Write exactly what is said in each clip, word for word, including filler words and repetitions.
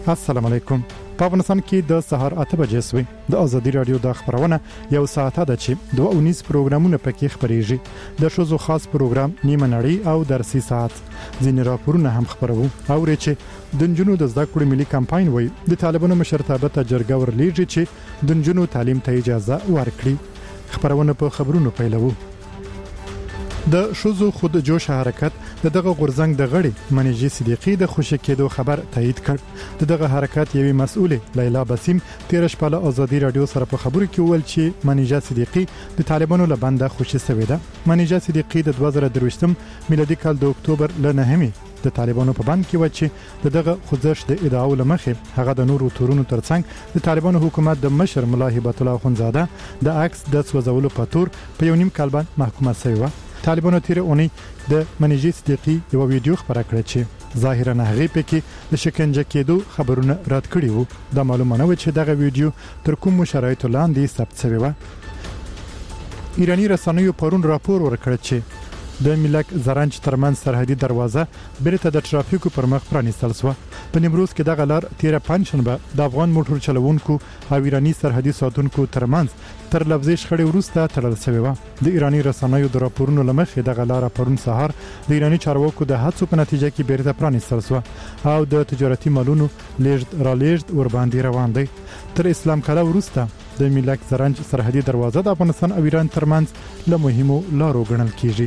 السلام علیکم. په افغانستان کې د سهار اته بجې سوي د ازادي رادیو د خبرونه یو ساعت ده چې دوه ونیس پروګرامونه پکې خبريږي. د شوزو خاص پروګرام نیمه نړۍ او درسي ساعت ځینې راپورونه هم خبرو او چې د جنونو د زده کړې ملي کمپاین وای د طالبانو مشرتابه ته جرګه ورلیږي چې د جنونو تعلیم ته اجازه ورکړي. خبرونه په خبرونو پیلوو. د شوزو خود جوش حرکت د دغه غورزنګ د غړي منیجي صدیقي د خوشی کېدو خبر تایید کړ. د دغه حرکت یوې مسؤله لیلا بسیم تیر شپه له ازادي رادیو سره په خبرو کې ویل چې منیجا صدیقي د طالبانو له بنده خوشی شوې ده. منیجا صدیقي د دوه زره درویشتم میلادي کال د اکتوبر ل نهمې د طالبانو په بند کې و چې دغه خوځښت د ادعاو لمخې هغه د نورو تورونو ترڅنګ د طالبانو حکومت د مشر ملا هبت الله خنزاده د عکس د سوځولو په تور په یو نیم کال باندې محکومه شوی و. طالبانو تیر اونۍ د منیجي صدیقي یو ویډیو خبره کړې چې ظاهرا هغه پکې د شکنجه کېدو خبرونه رد کړي وو. د معلومه نه و چې دغه ویډیو تر کوم شرایطو لاندې ثبت شوی و. ایرانی رسنیو پرون راپور ورکړ چې د ملک زرنج ترمن سرحدي دروازه بیرته د ترافیکو پر مخ پرانیستل شو. په نیمروز کې دغه لار تیر پنځشنبه د افغان موټر چلوونکو او ایرانی سرحدي ساتونکو ترمنځ تر لفظي شخړې وروسته تړل شوی و. د ایرانی رسنیو د راپورونو لمخې دغه لار پرون سهار د ایرانی چارواکو د هڅو په نتیجه کې بیرته پرانیستل شو او د تجارتي مالونو لیږد را لیږد ور باندې روان دی. تر اسلام کاله وروسته د ملک زرنج سرحدي دروازه د افغانستان او ایران ترمنځ له مهمو لارو ګڼل کیږي.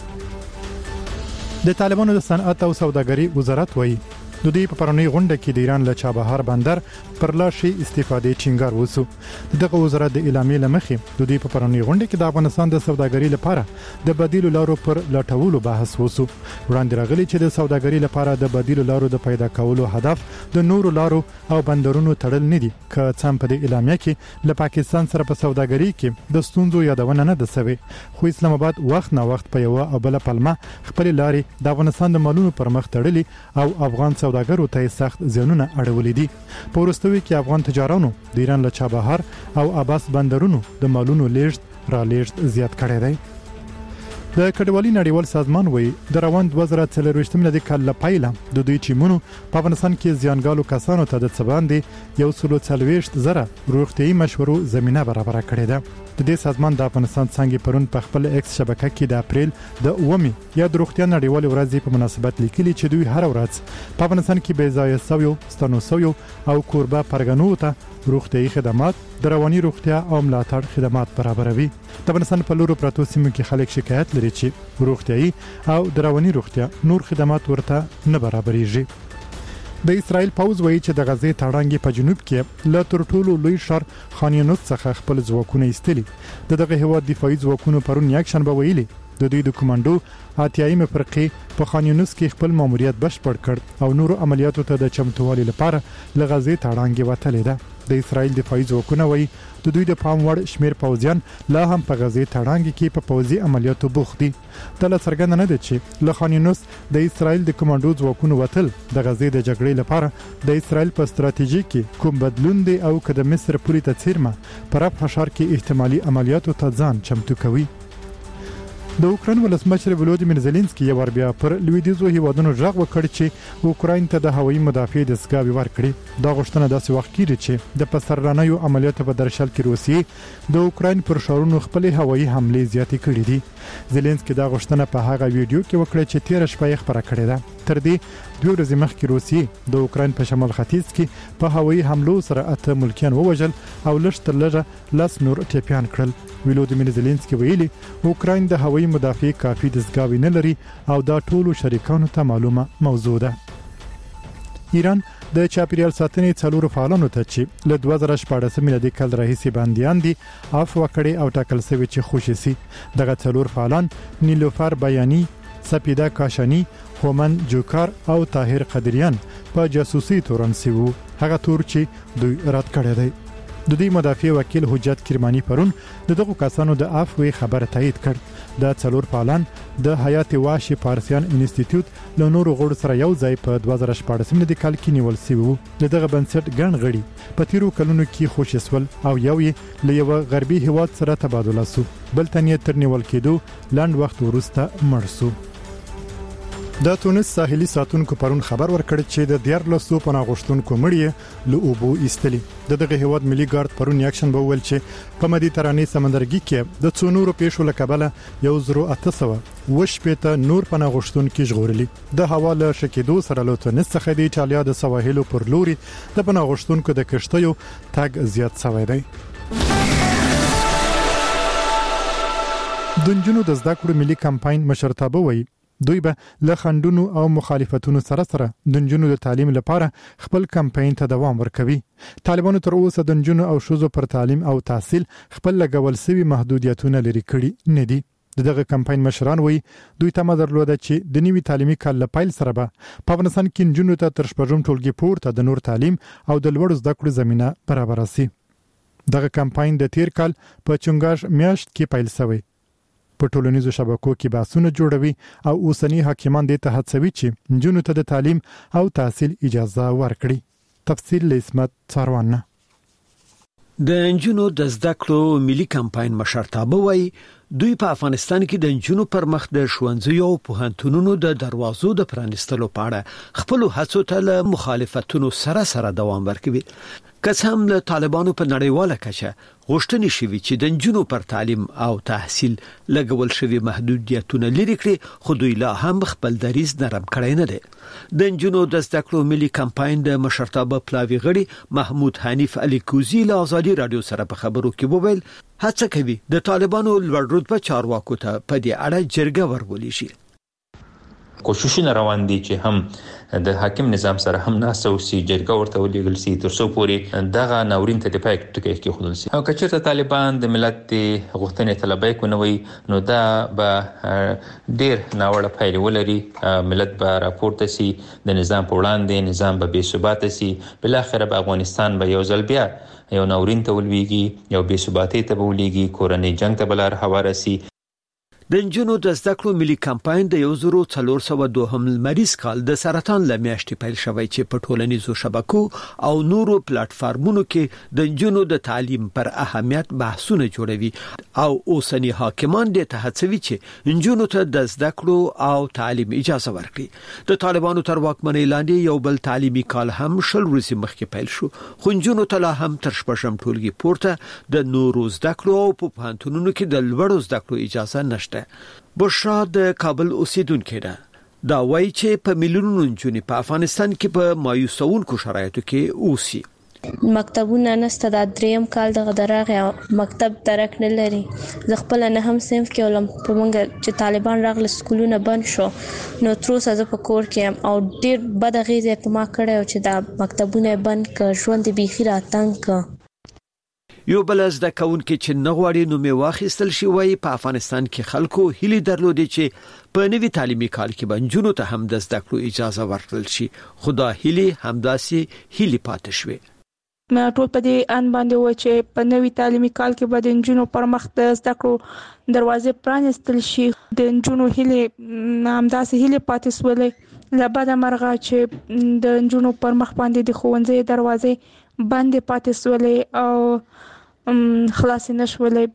د طالبانو د صنعت او سوداګري وزارت وایي د دې په پرونی غونډه کې د ایران له چابهار بندر پر لاشي استفاده ټینګار وسو. دغه وزارت د اعلامیې لمخې د دې په پرونی غونډه کې د افغانستان د سوداګري لپاره د بدیلو لارو پر لټولو بحث وسو. وړاندې راغلي چې د سوداګري لپاره د بدیلو لارو د پیدا کولو هدف د نورو لارو او بندرونو تړل نه دي. که څم په دې اعلامیه کې له پاکستان سره په سوداګري کې د ستونزو یادونه نه ده شوی، خو اسلام آباد وخت نه وخت په یو او بل پلمه خپل لارې د افغانستان د مالونو پر مخ تړلي او افغان سوداګرو ته سخت زیانونه اړولې دي. په وروستیو کې افغان تجارانو د ایران له چابهار او اباس بندرونو د مالونو لیږد را لیږد زیات کړی دی. د کډوالي نړیوال سازمان وایي د روان دوه زره څلرویشتم میلادي کال له پیله د دوی ټیمونو په افغانستان کې زیانګالو کسانو ته د څه باندې یو سلو څلوېښت زره روغتیایي مشورو زمینه برابره کړې ده. د دې سازمان د افغانستان څنګه پرون په خپل ایکس شبکه کې د اپریل د اومې یا د روغتیا نړیوال ورځ په مناسبت لیکلي چې دوی هر ورځ په افغانستان کې بې ځایه سویو ستنو سویو او کوربه پرګنو ته روغتیایي خدمات د رواني روغتیا او ملاتړ خدمات برابروي. د افغانستان په لورو پراتو سیمو کې خلک شکایت لري چې روغتیایي او د رواني روغتیا نور خدمات ورته نه برابرېږي. د اسرائیل پوز وایي چې د غزې تړانګې په جنوب کې له تر ټولو لوی ښار خان یونس څخه خپل ځواکونه ایستلي. د دغه هیواد دفاعي ځواکونو پرون یک شنبه ویلي د دوی د کمانډو اتیایمه فرقې په خان یونس کې خپل ماموریت بشپړ کړ او نورو عملیاتو ته د چمتووالي لپاره له غزې تړانګې وتلې ده. د اسرائیل دفاعي ځواکونه وایي د دوی د پام وړ شمیر پوځیان لا هم په غزې تړانګې کې په پوځي عملیاتو بوخت دي. دا لا څرګنده نه ده چې له خان یونس د اسرائیل د کمانډو ځواکونو وتل د غزې د جګړې لپاره د اسرائیل په ستراتیژي کې کوم بدلون دی او که د مصر پولی ته څیرمه پر رفح ښار کې احتمالي عملیاتو ته ځان چمتو کوي. د اوکراین ولسمشر ولودیمیر زيلنسکي یو ور بیا پر لویدیځو هیوادونو ژغ وکړ چې اوکراین ته د هوایي مدافع دستګاوې ورکړي. دا غوښتنه داسې وخت کېږي چې د پسرلانیو عملیاتو په درشل کې روسیې د اوکراین پر ښارونو خپل هوایي حملې زیاتې کړې دي. زيلنسکي دا غوښتنه په هغه ویډیو کې وکړه چې تیر شپه یې خبره کړې ده. تر دې دوه ورځې مخکې روسیې د اوکراین په شمال ختیځ کې په هوایي حملو سره اته ملکیان ووژل او لږ تر لږه لس نور ټپیان کړل. ولودیمیر زيلنسکي ویلي اوکراین د هوایي مدافع کافي دستګاوې نه لري او دا ټولو شریکانو ته معلومه موضوع ده. ایران د چاپیریال ساتنې څلورو فعالانو ته چې له دوه زره شپاړسم میلادي کال راهیسې بندیان دي عفو کړي او ټاکل شوی چې خوشي سي. دغه څلور فعالان نیلوفر بیانی، سپیده کاشانی، هومن جوکار او طاهر قدریان په جاسوسي تورن سیو. هغه تور چې دوی رد کړی دی. د دې مدافع وکیل حجت کرمانی پرون د دغه کسانو د عفو خبر تایید کړ. د څلور فعالان د حیات واشي پارسیان انسټیټیوټ له نورو غړو سره یو ځای په دوه زره شپاړسم میلادي کال کې نیول شوی وو. دغه بنسټ ګڼ غړي په تیرو کلونو کې خوشسول او یو یې له یو غربي هیواد سره تبادله سو، بل تنې تر نیول کېدو لاند وخت ورسته مړ سو. د تونس ساحلي ساتونکو پرون خبر ورکړ چې د دیار لسو پناه غوښتونکو مړی له اوبو ایستلي. د دغه هیواد ملي ګارد پرون یکشن به ویل چې په مدیترانې سمندرګي کې د څونورو پیښو لکبله یو زرو اته سوه وش پېته نور پناه غوښتونکو ژغورلي. د حواله شکیدو سره له تونس څخه د ایټالیا د سواحلو پر لوري د پناه غوښتونکو د کشتیو تګ زیات شوی دی. د نجونو د زده کړو ملي کمپاین مشرتابه وایي دوی به له خندونو او مخالفتونو سره سره د نجونو د تعلیم لپاره خپل کمپاین ته دوام ورکوي. طالبانو تر اوسه د نجونو او ښځو پر تعلیم او تحصیل خپل لګول سوي محدودیتونه لري کړي نه دي. دغه کمپاین مشران وایي دوی تمه درلوده چې د نوي تعلیمي کال لپاره سره به په افغانستان کې نجونو ته تر شپږم ټولګي پورته د نور تعلیم او د لوړ زده کړو زمينه برابر شي. دغه کمپاین د تیر کال په چنګاش میاشت کې پیل شوی. په ټولنیزو شبکو کې بحثونه جوړوي او اوسنی حاکمان د ته هڅوي چې نجونو ته د تعلیم او تحصیل اجازه ورکړي. تفصیل لسمت څاروانه. د نجونو د زده کړو ملي کمپاین مشرتابه وایي دوی په افغانستان کې د نجونو پر مخ د ښوونځیو او پوهنتونونو د دروازو د پرانیستلو په اړه خپل هڅو ته له مخالفتونو سره سره دوام ورکوي. که هم له طالبانو په نړیواله کچه غوښتنې شوي چې د نجونو پر تعلیم او تحصیل لګول شوي محدودیتونه لري کړي، خو دوی لا هم خپل دریځ نرم کړی نه دی. د نجونو د زده کړو ملي کمپاین د مشرتابه پلاوي غړي محمود حنیف علي کوزی له آزادي رادیو سره په خبرو کې وویل هڅه کوي د طالبانو لوړ رتبه چارواکو ته په دې اړه جرګه ورولي شي. کوششونه روان دي چې هم د حاکم نظام سره هم ناسو سي جرګه ورته ولېګل سي تر څو پورې دغه ناورین ته د پای ټکی کې خودل سي. او کچته طالبان د ملت غوښتنې طلبای کو نه وي نو دا به ډیر ناوړه پایلې ولري. ملت به راپورته سي د نظام په وړاندې، نظام به بې ثبات سي، بل اخر به افغانستان به یو ځل بیا یو ناورین ته ولويږي، یو بې ثباتۍ ته ولويږي، کورنۍ جنگ ته بلار هواره سي. د نجونو د زده کړو ملي کمپاین د یو زرو څلور سوه دوهم لمریز کال د سرطان له میاشتې پیل شوی چې په ټولنیزو شبکو او نورو پلیټ فارمونو کې د نجونو د تعلیم پر اهمیت بحثونه جوړوي او اوسنی حاکمان د ته هڅوي چې نجونو ته د زده کړو او تعلیم اجازه ورکړي. د طالبانو تر واکمنۍ لاندې یو بل تعلیمي کال هم شل ورځې مخکې پیل شو، خو نجونو ته لا هم تر شپږم ټولګي پورته د نورو زده کړو او په پوهنتونونو کې د لوړو زده کړو اجازه نشته. بشرا د کابل اوسیدونکو ده. دا وایي چې په میلیونونو نجونې په افغانستان کې په مایوسونکو شرایطو کې اوسي. مکتبونه نسته، د دریم کال دغه درغه مکتب درک نه لري. زه خپل نه هم صنف کې ولم په منګه چې طالبان راغله سکولونه بند شو نو تر اوسه زه په کور کې او ډیر بد غیزه په ما کړو چې دا مکتبونه بند ک ژوند بيخي راتنګ ک. یو بل زده کوونکي چې نغواړي نو می واخیستل شي وایي په افغانستان کې خلکو هلي درلودي چې په نوي تعلیمي کال کې بنجونو ته هم د زده کړو اجازه ورکړل شي، خدا هلي همداسي هلي پاتې شوي. ما ټول په دې ان باندې و چې په نوي تعلیمي کال کې به د نجونو پر مخ د زده کړو دروازې پرانیستل شي. د نجونو هلي همداسي هلي پاتې سولې لبد مرغه چې د نجونو پر مخ باندې د ښوونځي دروازې باندې پاتې سولې او خلاص نشولې.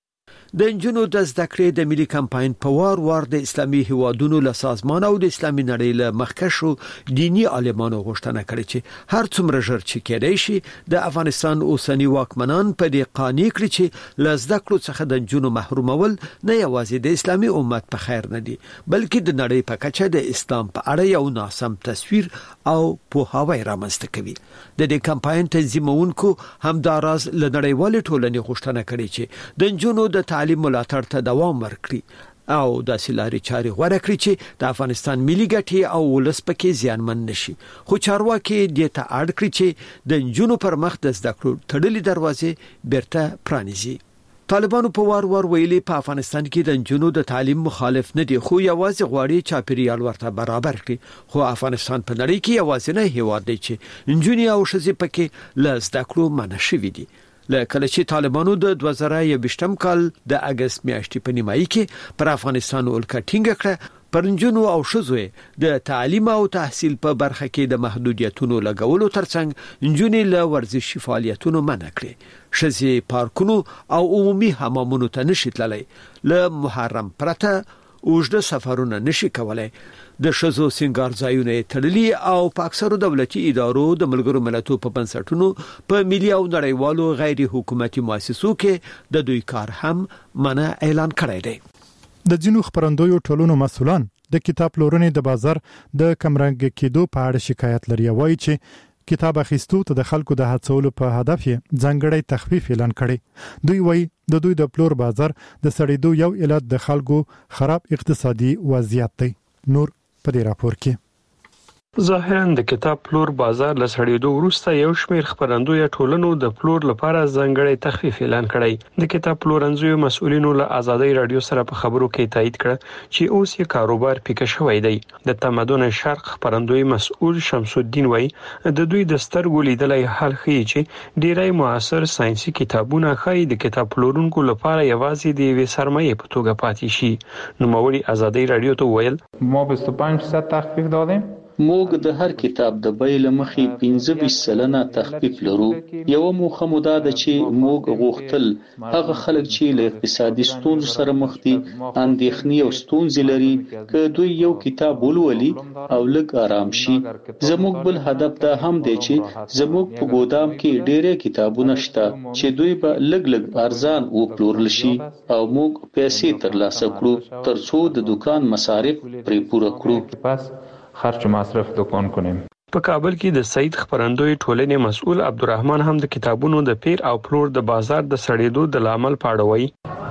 د نجونو د زده کړې د ملي کمپاین په وار وار د اسلامي هیوادونو له سازمان او د اسلامي نړۍ له مخکښو دینی عالمانو غوښتنه کړې چې هر څومره ژر چې کېدای شي د افغانستان اوسنی واکمنان په دې قانع کړي چې له زده کړو څخه د نجونو محرومول نه یوازې د اسلامي امت په خیر نه دي بلکې د نړۍ په کچه د اسلام په اړه یو ناسم تصویر او پوهاوی رامنځته کوي. د دې کمپاین تنظیمونکو همداراز له نړیوال ټولنې غوښتنه کړې چې د نجونو د تعلیم ملاتړ ته دوام ورکړي او د سلاري چاري غوړه کړی چې د افغانستان ملي ګټې او ولس پکې زیانمن نشي. خو چارواکي د ته اړ کړی چې د نجونو پر مخ د زده کړو تړلې دروازې بیرته پرانیزي. طالبانو په وار وار ویلي په افغانستان کې د نجونو د تعلیم مخالف نه دي، خو یوازې غواړي چاپیریال ورته برابر کړي. خو افغانستان په نړۍ کې یوازې نه هیواد دی چې نجونې او ښځې پکې له زده کړو منع شوي دي. لکه چې طالبانو د دوه زره یوویشتم کال د اگست میاشتې په نیمایي کې پر افغانستان ولکه ټینګه کړه، پر نجونو او ښځو د تعلیم او تحصیل په برخه کې د محدودیتونو لګولو ترڅنګ نجونې له ورزشي فعالیتونو منع کړې. ښځې پارکونو او عمومي حمامونو ته نشي تللی. له محرم پرته اوږده سفرونه نشي کولای. د شزو سنگار ځایونه تړلي او په اکثرو دولتي ادارو د ملګرو ملتونو په بنسټونو په ملي او نړیوالو غیر حکومتي مؤسسو کې د دوی کار هم منع اعلان کړی دی. د جنو خبرندویو ټولونو مسولان د کتاب پلورنې د بازار د کمرنګ کېدو په اړه شکایت لري. وایي چې کتاب اخیستو ته د خلکو د هڅولو په هدف یې ځانګړی تخفیف اعلان کړي. دوی وایي د دوی د پلور بازار د سړېدو یو علت د خلکو خراب اقتصادي وضعیت دی. نور په دې راپور کې ظاهراً د کتاب پلور بازار له سړېدو وروسته یو شمېر خبرندوی ټولنو د پلور لپاره ځانګړی تخفیف اعلان کړی. د کتاب پلورنځیو مسؤلینو له آزادۍ رادیو سره په خبرو کې تایید کړ چې اوس یې کاروبار پیکه شوی دی. د تمدن شرق خبرندوی مسؤل شمس الدین وایي د دوی د سترګو لیدلای حال ښیي چې ډیری معاصر ساينسي کتابونه ښایي د کتاب پلورونکو لپاره یوازې د یوې سرمایې په توګه پاتې شي. نوموړي آزادۍ رادیو ته ویل ما بیست و پنج درصد تخفیف دادیم. موږ د هر کتاب د بیې له مخې پنځه ویشت سلنه تخفیف لرو. یو موخه مو دا ده چې موږ غوښتل هغه خلک چې له اقتصادي ستونزو سره مخ دي، اندېښنې او ستونزې لري، که دوی یو کتاب ولولي او لږ آرام شي. زموږ بل هدف دا هم دی چې زموږ په ګودام کې ډېرې کتابونه شته چې دوی به لږ لږ ارزان وپلورل شي او موږ پیسې ترلاسه کړو ترڅو د دکان مصارف پرې پوره کړو. خرچ مصرف دکان کنیم. په کابل کې د سعید خبرندوی ټولنې مسؤل عبدالرحمن هم د کتابونو د پیر او پلور د بازار د سړېدو د لامل پاړوي.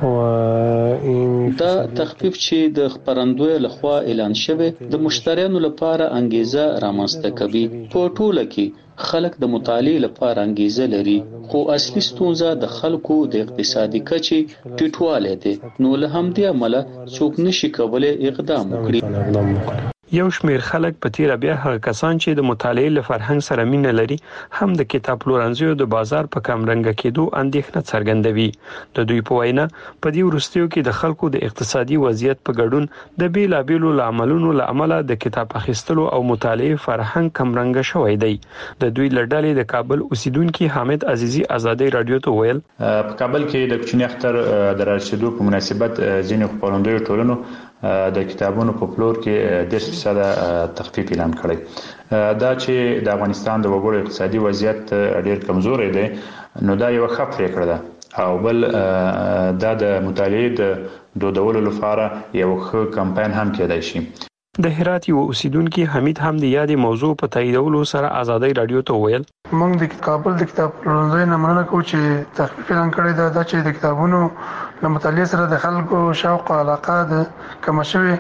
دا تخفیف چې د خبرندوی لخوا اعلان شوی د مشتریانو لپاره انګیزه رامنځته کوي. په ټوله کې خلک د مطالعې لپاره انګیزه لري، خو اصلي ستونزه د خلکو د اقتصادي کچې ټیټوالی دی. نو له همدې امله څوک نشي کولای اقدام وکړي. یو شمېر خلک په تیر بیا هغه کسان چې د مطالعې له فرهنګ سره مینه لري هم د کتاب پلورنځیو د بازار په کمرنګ کېدو اندېښنه څرګندوي. د دوی په وینا په دې وروستیو کې د خلکو د اقتصادي وضعیت په ګډون د بیلابیلو عاملونو له امله د کتاب اخیستلو او مطالعې فرهنګ کمرنګ شوی دی. د دوی لړډلې د کابل اوسیدونکو حامد عزیزي آزادۍ رادیو ته ویل په کابل کې د کوچنی اختر د رسیدو په مناسبت ځینې خبرندوی ټولنو د کتابونو په پلور کې د فیصد تخفیف اعلان کړی. دا چې د افغانستان د وګړو اقتصادي وضعیت ډېر کمزوري دی نو دا یو ښه پریکړه ده او بل دا د مطالعې د دودولو لپاره یو ښه کمپاین هم کېدای شي. د هرات یو اوسیدونکو حمید هم د یادې موضوع په تاییدولو سره آزادۍ رادیو ته ویل موږ د کابل د کتاب پلورنځي نه مننه کوو چې تخفیف اعلان کړی دا چې د کتابونو له مطالعې سره د خلکو شوق او علاقه د کم شوی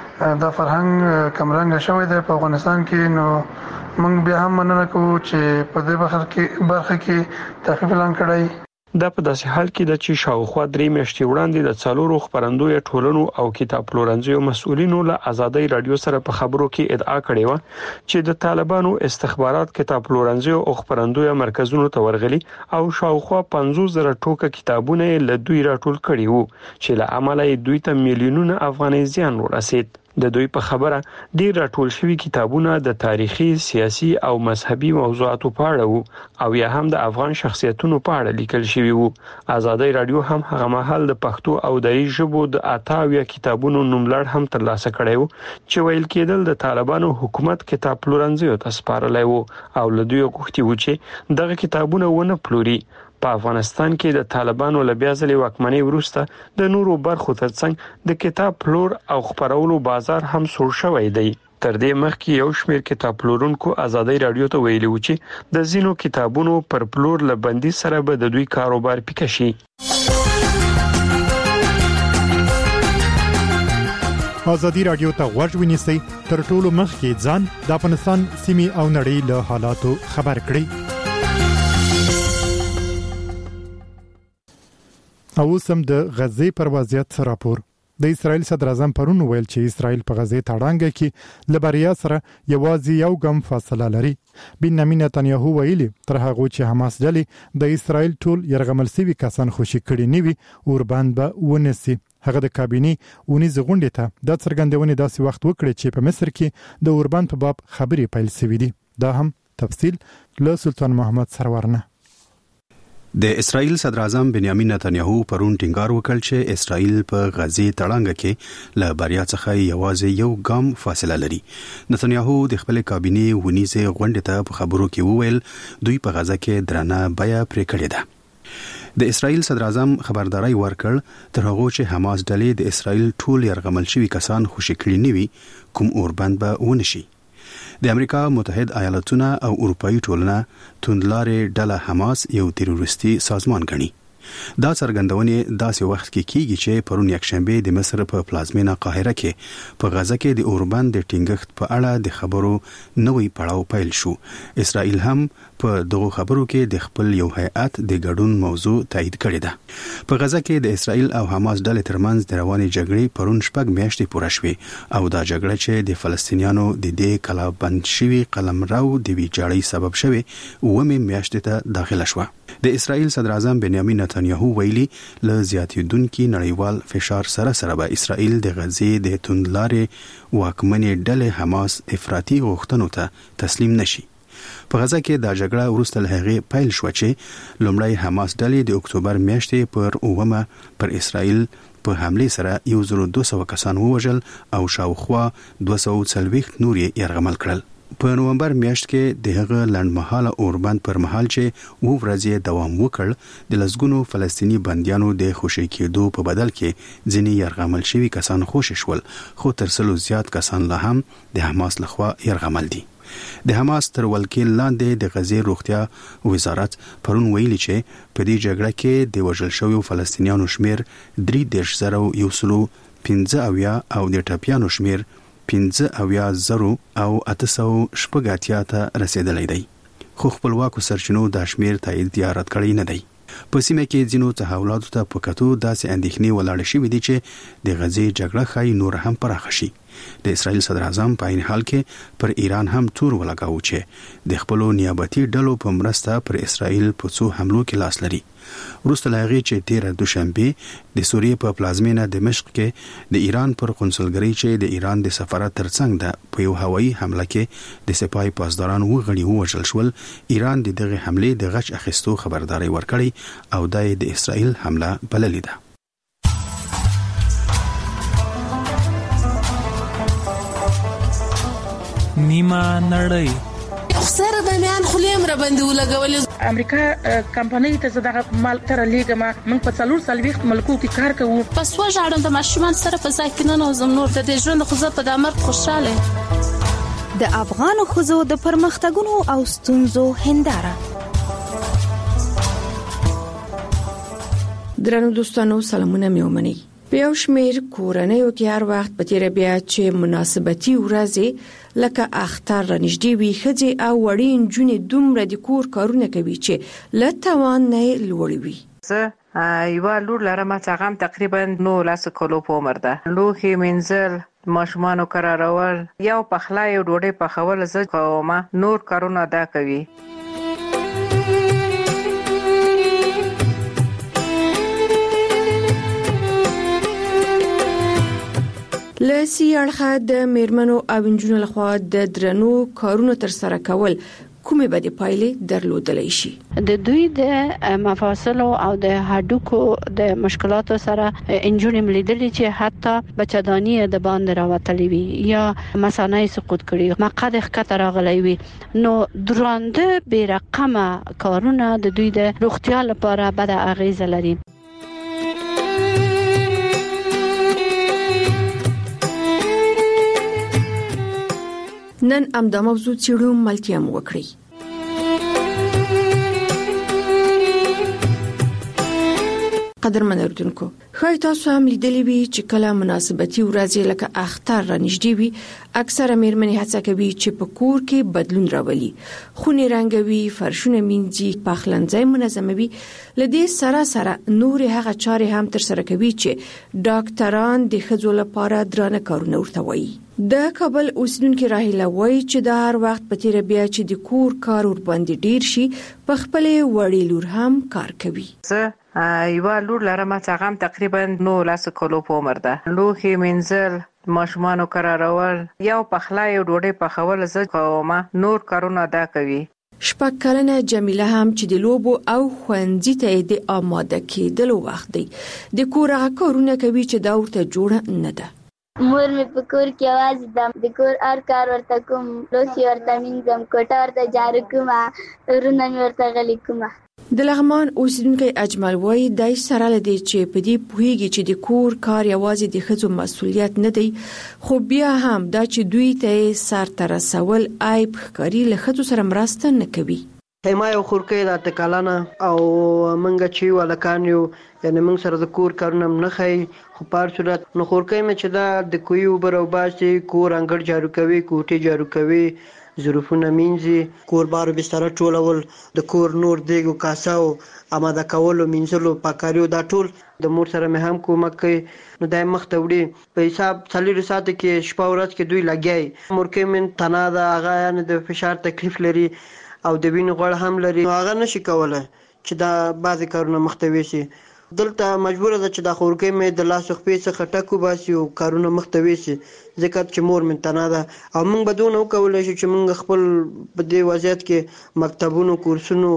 د فرهنګ کمرنګ شوی دی په افغانستان کې. نو موږ بیا هم مننه کوو چې په دې برخه کې برخه کې تخفیف اعلان کړی. دا په داسې حال کې د چې شاوخوا درې میاشتې وړاندې د څلورو خبرندوی ټولنو او کتاب پلورنځیو مسؤلینو له آزادۍ رادیو سره په خبرو کې ادعا کړې و چې د طالبانو استخبارات کتاب پلورنځیو او خبرندوی مرکزونو ته ورغلي او شاوخوا پنځوس زره ټوکه کتابونه له دوی راټول کړي وو چې له امله دوی ته میلیونونه افغانۍ زیان ورسید. د دوی په خبره ډیر راټول شوي کتابونه د تاریخي، سیاسي او مذهبي موضوعاتو په اړه وو او یا هم د افغان شخصیتونو په اړه لیکل شوي وو. آزادۍ رادیو هم هغه مهال د پښتو او دری ژبو د اتاویا کتابونو نوملړ هم ترلاسه کړی وو چې ویل کېدل د طالبانو حکومت کتاب پلورنځیو ته سپارلی وو او له دوی غوښتي وو چې دغه کتابونه ونه پلوري. په افغانستان کې د طالبانو له بیا ځلې واکمنۍ وروسته د نورو برخو ترڅنګ د کتاب پلور او خپرولو بازار هم سوړ شوی دی. تر دې مخکې یو شمېر کتاب پلورونکو آزادۍ رادیو ته ویلي و چې د ځینو کتابونو پر پلور له بندي سره به د دوی کاروبار پیکه شي. آزادی رادیو ته غوږ ونیسئ تر ټولو مخکې ځان د افغانستان سیمې او نړۍ له حالاتو خبر کړئ. او سم د غزې پر وضعیت راپور. د اسرایل صدر اعظم پرون ویل چې اسرایل په غزې تړانګه کې لبریا سره یوازې یو ګام فاصله لري. بنیامین نتنیاهو ویلي تر هغه چې حماس ډلې د اسرایل ټول يرغمل سوي کسان خوشي کړي نیوي اوربند به ونسي. هغه د کابینې اونیز غونډې ته د څرګندونې داسې وخت وکړي چې په مصر کې د اوربند په باب خبرې پیل شوې دي. دا هم تفصیل له سلطان محمد سرورنه. د اسرائیل صدر اعظم بنیامین نتنیاهو پرون ټینګار وکړ چې اسرائیل په غزه تړانګه کې له بریا څخه یوازې یو ګام فاصله لري. نتنیاهو د خپل کابینه ونیزه غونډه ته په خبرو کې وویل دوی په غزه کې درنه بیا پرې کړې ده. د اسرائیل صدر اعظم خبرداري ورکړ تر هغه چې حماس ډلې د اسرائیل ټول يرغمل شوی کسان خوشی کړی نیوي کوم اوربند به ونشي. د امریکا متحد ایالاتونه او اروپאי ټولنه توندلارې ډله حماس یو تروریستي سازمان ګڼي. دا څرګندونې داسې وخت کې کیږي چې پرون یکشنبه د مصر په پلازمینه قاهره کې په غزه کې د اوربند د ټینګښت په اړه د خبرو نوې پړاو پیل شو. اسرائیل هم په دغه خبرو کې د خپل یو هیئات د ګډون موضوع تایید کړې ده. په غزه کې د اسرائیل او حماس ډلې ترمنځ د روانې جګړې پرون شپږ میاشتې پوره شوې او دا جګړه چې د فلسطینیانو د دې کلابند شوی قلمرو د ویجاړۍ سبب شوه ومه میاشتې ته داخله شوه. د اسرائیل صدر اعظم بنیامین نتنیاهو ویلي له زیاتیدونکو نړیوال فشار سره سره به اسرائیل د غزې د توندلارې واکمنې ډلې حماس افراطي غوښتنو ته تسلیم نشي. په غزه کې دا جګړه وروسته له هغې پیل شو چې لومړی حماس ډلې د اکتوبر میاشتې پر اوومه پر اسرائیل په حمله سره یو زر دوه سوه کسان ووژل او شاوخوا دوه سوه څلوېښت نور یې یرغمل کړل. په نومبر میاشت کې د هغه لنډمحاله اوربند پر مهال چې وو ورځې دوام وکړ د لسګونو فلسطینی بنديانو د خوشی کېدو په بدل کې ځینې يرغمل شوی کسان خوشی شول خو تر څلو زیات کسان لا هم د حماس لخوا يرغمل دي. د حماس تر ولکې لاندې د غزې روغتیا وزارت پرون ویلي چې په دې جګړه کې د وژل شویو فلسطینیانو شمیر درې دېرش زره یو سلو پنځه اویا او د ټپیانو شمیر پنځه اویا زرو او اته سوه شپږ اتیا ته رسیدلی دی. خو خپلواکو سرچینو دا شمیر تایید یا رد کړی نه دی. په سیمه کې ځینو تحولاتو ته په کتو داسې اندېښنې ولاړې شوې دي چې د غزې جګړه ښایي نور هم پراخه شي. د اسرائیل صدر اعظم په عین حال کې پر ایران هم تور ولګاو چې د خپلو نیابتي ډلو په مرسته پر اسرائیل په څو حملو کې لاس لري. وروسته له هغې چې تېره دوشنبه د سوریې په پلازمینه دمشق کې د ایران پر قونسلګرۍ چې د ایران د سفارت ترڅنګ ده په یو هوایي حمله کې د سپاه پاسداران وغړي ووژل شول، ایران د دغه حملې د غچ اخیستو خبرداري ورکړي او د اسرائیل حمله بللې ده. نیمه نړۍ سره د میان خلیم را باندې ولګول. امریکا کمپنۍ ته زداغه مال تر لیګما موږ په څلور سال وخت ملکو کې کار کوو. پس وژاړم د ماشومان سره په ځای کې نه نوزم نور د دې ژوند خو زه په دامر خوشاله. د افغان خزو د پرمختګونو او ستونزو هنداره. درنو دوستانو سلامونه مې ومنئ. په یو شمېر کورنیو کې هر وخت په تیر بیا چې مناسبتي ورځې لکه اختر رانږدې وي ښځې او وړې نجونې دومره د کور کارونه کوي چې له توان نه لوړ وي. زه یوه لور لرم چې هغه تقریبا نولس کلو په عمر ده. لوښي مینځل، ماشومانو کرارول، یو پخلی او ډوډۍ پخول زه کوم، نور کارونه دا کوي. لسی اړخه د میرمنو او نجونو لخوا د درنو کارونو تر سره کول کومې بدې پایلې درلودلی شي؟ د دوی د مفاصلو او د هډوکو د مشکلاتو سره انجونې ملیدلې چې حتی بچدانی د باندې راوتلې وي یا مثانه سقوط کړي، مقعد ښکته راغلی وي. نو درانده بې رقمه کارونه د دوی د روغتیا لپاره بده اغیزه لري. نن امدا موضوع چیرو ملتیم وکړي. قدرمن اردوونکو، خای تاسو هم لیدلی وي چې کله مناسبتي ورځې لکه اختر رانږدې وي اکثره میرمنې هڅه کوي چې په کور کې بدلون راولي، خونې رنګوي، فرشونه مینځي، پخلنځي منظموي. لدې سره سره نور هغه چارې هم تر سره کوي چې ډاکټران د ښځو لپاره درانه کارونه ورته وایي. د کابل اوسیدونکو راهیله وایي چې د هر وخت په تیر بیا چې د کور کار ور باندې ډیر شي په خپلې وړې لور هم کار کوي. زه یوه لور لرم چې هغه تقریبا نولس کلو په عمر ده. لوښي مینځل، ماشومانو کرارول، یو پخلی او ډوډۍ پخول زه کوم، نور کارونه دا کوي. شپږ کلنه جمیله هم چې د لوبو او خوندې ته د آماده کېدلو وخت دی د کور هغه کارونه کوي چې دا ورته جوړه نه ده. مور مې په کور کې یوازې د د کور هر کار ورته کوم، لوښي ورته مینځم، کوټه ورته جارو کوم، ورونه مې ورته غلي کوم. د لغمان اوسیدونکي اجمل وایي دای سره لدی چې په دې پوهیږي چې د کور کار یوازې د ښځو مسؤلیت نه دی، خو بیا هم دا چې دوی ته سر ته رسول عیب ښکاري له ښځو سره مرسته نه کوي. ما یو خورکۍ د اته کلنه او منګه چې ولکان یو یعنی موږ سره د کور کارونه نه خي، خو په هر صورت نو خورکۍ مې چې دا د کوی اوبه راوباسي، کور انګړ جارو کوي، کوټې جارو کوي، ظروفونه مینځي، کور بار بستر ټولول، د کور نور دیګو کاساو آماده کولو، مینځلو، پاکاریو، دا ټول د مور سره مې هم کومک کوي. نو دا مخ ته وړي په حساب څلور ساعت کې شپه ورځ کې دوی لګي. مورکې من تنا دا هغه یعنی د فشار تکلیف لري او د وینې غوړ هم لري، هغه نشي کولای چې دا بعضی کارونه مختوي شي. دلته مجبور ده چې د خورکۍ مې د لاس خپې څخه ټکو باسي او کارونه مختوي شي ځکه چې مور من تنا ده. او موږ به دونه وکولای شو چې موږ خپل په دې وضعیت کې مکتبونو، کورسونو،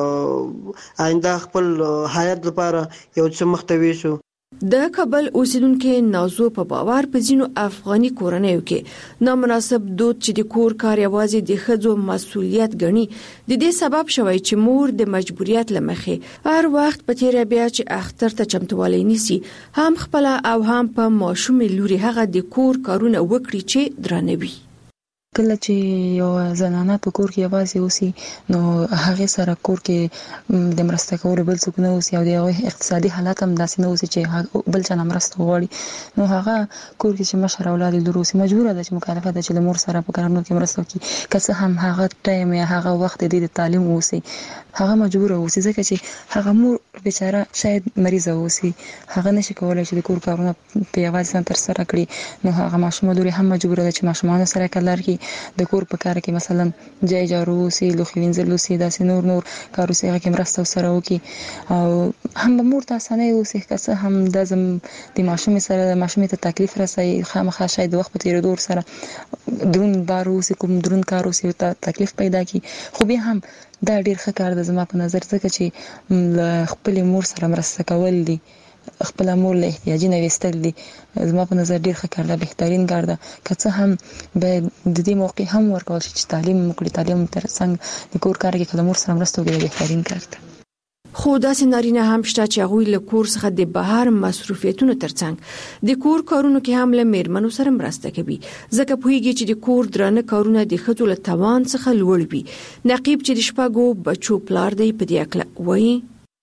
آینده خپل حیات لپاره یو څه مختوي شو. د کابل اوسیدونکو نازو په باور په ځینو افغاني کورنیو کې نامناسب دود چې د کور کار یوازې د ښځو مسؤلیت ګڼي د دې سبب شوی چې مور د مجبوریت لمخې هر وخت په تیر بیا چې اختر ته چمتووالی نیسي، هم خپل او هم په ماشوم لوري هغه د کور کارونه وکړي چې درنوي. کله چې یو زنانه په کور کې یوازې اوسي نو هغه سره کور کې د مرسته کولو بل څوک نه اوسي او د اقتصادي حالت هم داسې نه اوسي چې بل چا نه مرسته وغواړي، نو هغه کور کې چې مشر اولاد لور اوسي مجبوره ده چې مکلفه ده چې د مور سره په کارونو کې مرسته وکړي، که څه هم هغه ټایم یا هغه وخت د تعلیم اوسي هغه مجبوره اوسي ځکه چې هغه مور بیچاره شاید مریضه اوسي، هغه نشي کولای چې د کور کارونه په یوازې ځان تر سره کړي، نو هغه ماشوم لوري هم مجبوره ده چې ماشومان سره کلر کې د کور په کار کې مثلا جای جارو سي، لوښي وینځل سي، داسې نور نور کارو سي هغه کې مرسته سره وکړي او هم مور ته اسانه اوسي، که څه هم د زم د ماشوم سره ماشوم ته تکلیف راسي، خامخا شاید وخت په تیر دور سره درون بارو سي، کوم درون کارو سي ته تکلیف پیدا کی، خو به هم دا ډیر ښه کار ده زما په نظر ځکه چې خپل مور سره مرسته کول دي، خپل مور له احتیاجي نه وستل دي، زما په نظر ډیر ښه کار ده، بهترین کار ده. که څه هم به د دې موقع هم ورکول شي چې تعلیم وکړي، تعلیم تر څنګ د کور کار کې کله مور سره مرسته وکړي بهترین کار ده. خو داسې نارینه هم شته چې هغوی له کور څخه د بهر مصروفیتونو ترڅنګ د کور کارونو کې هم له میرمنو سره مرسته کوي، ځکه پوهیږي چې د کور درانه کارونه د ښځو له توان څخه لوړ وي. نقیب چې د شپږو بچو پلار دی په دې اړه وایي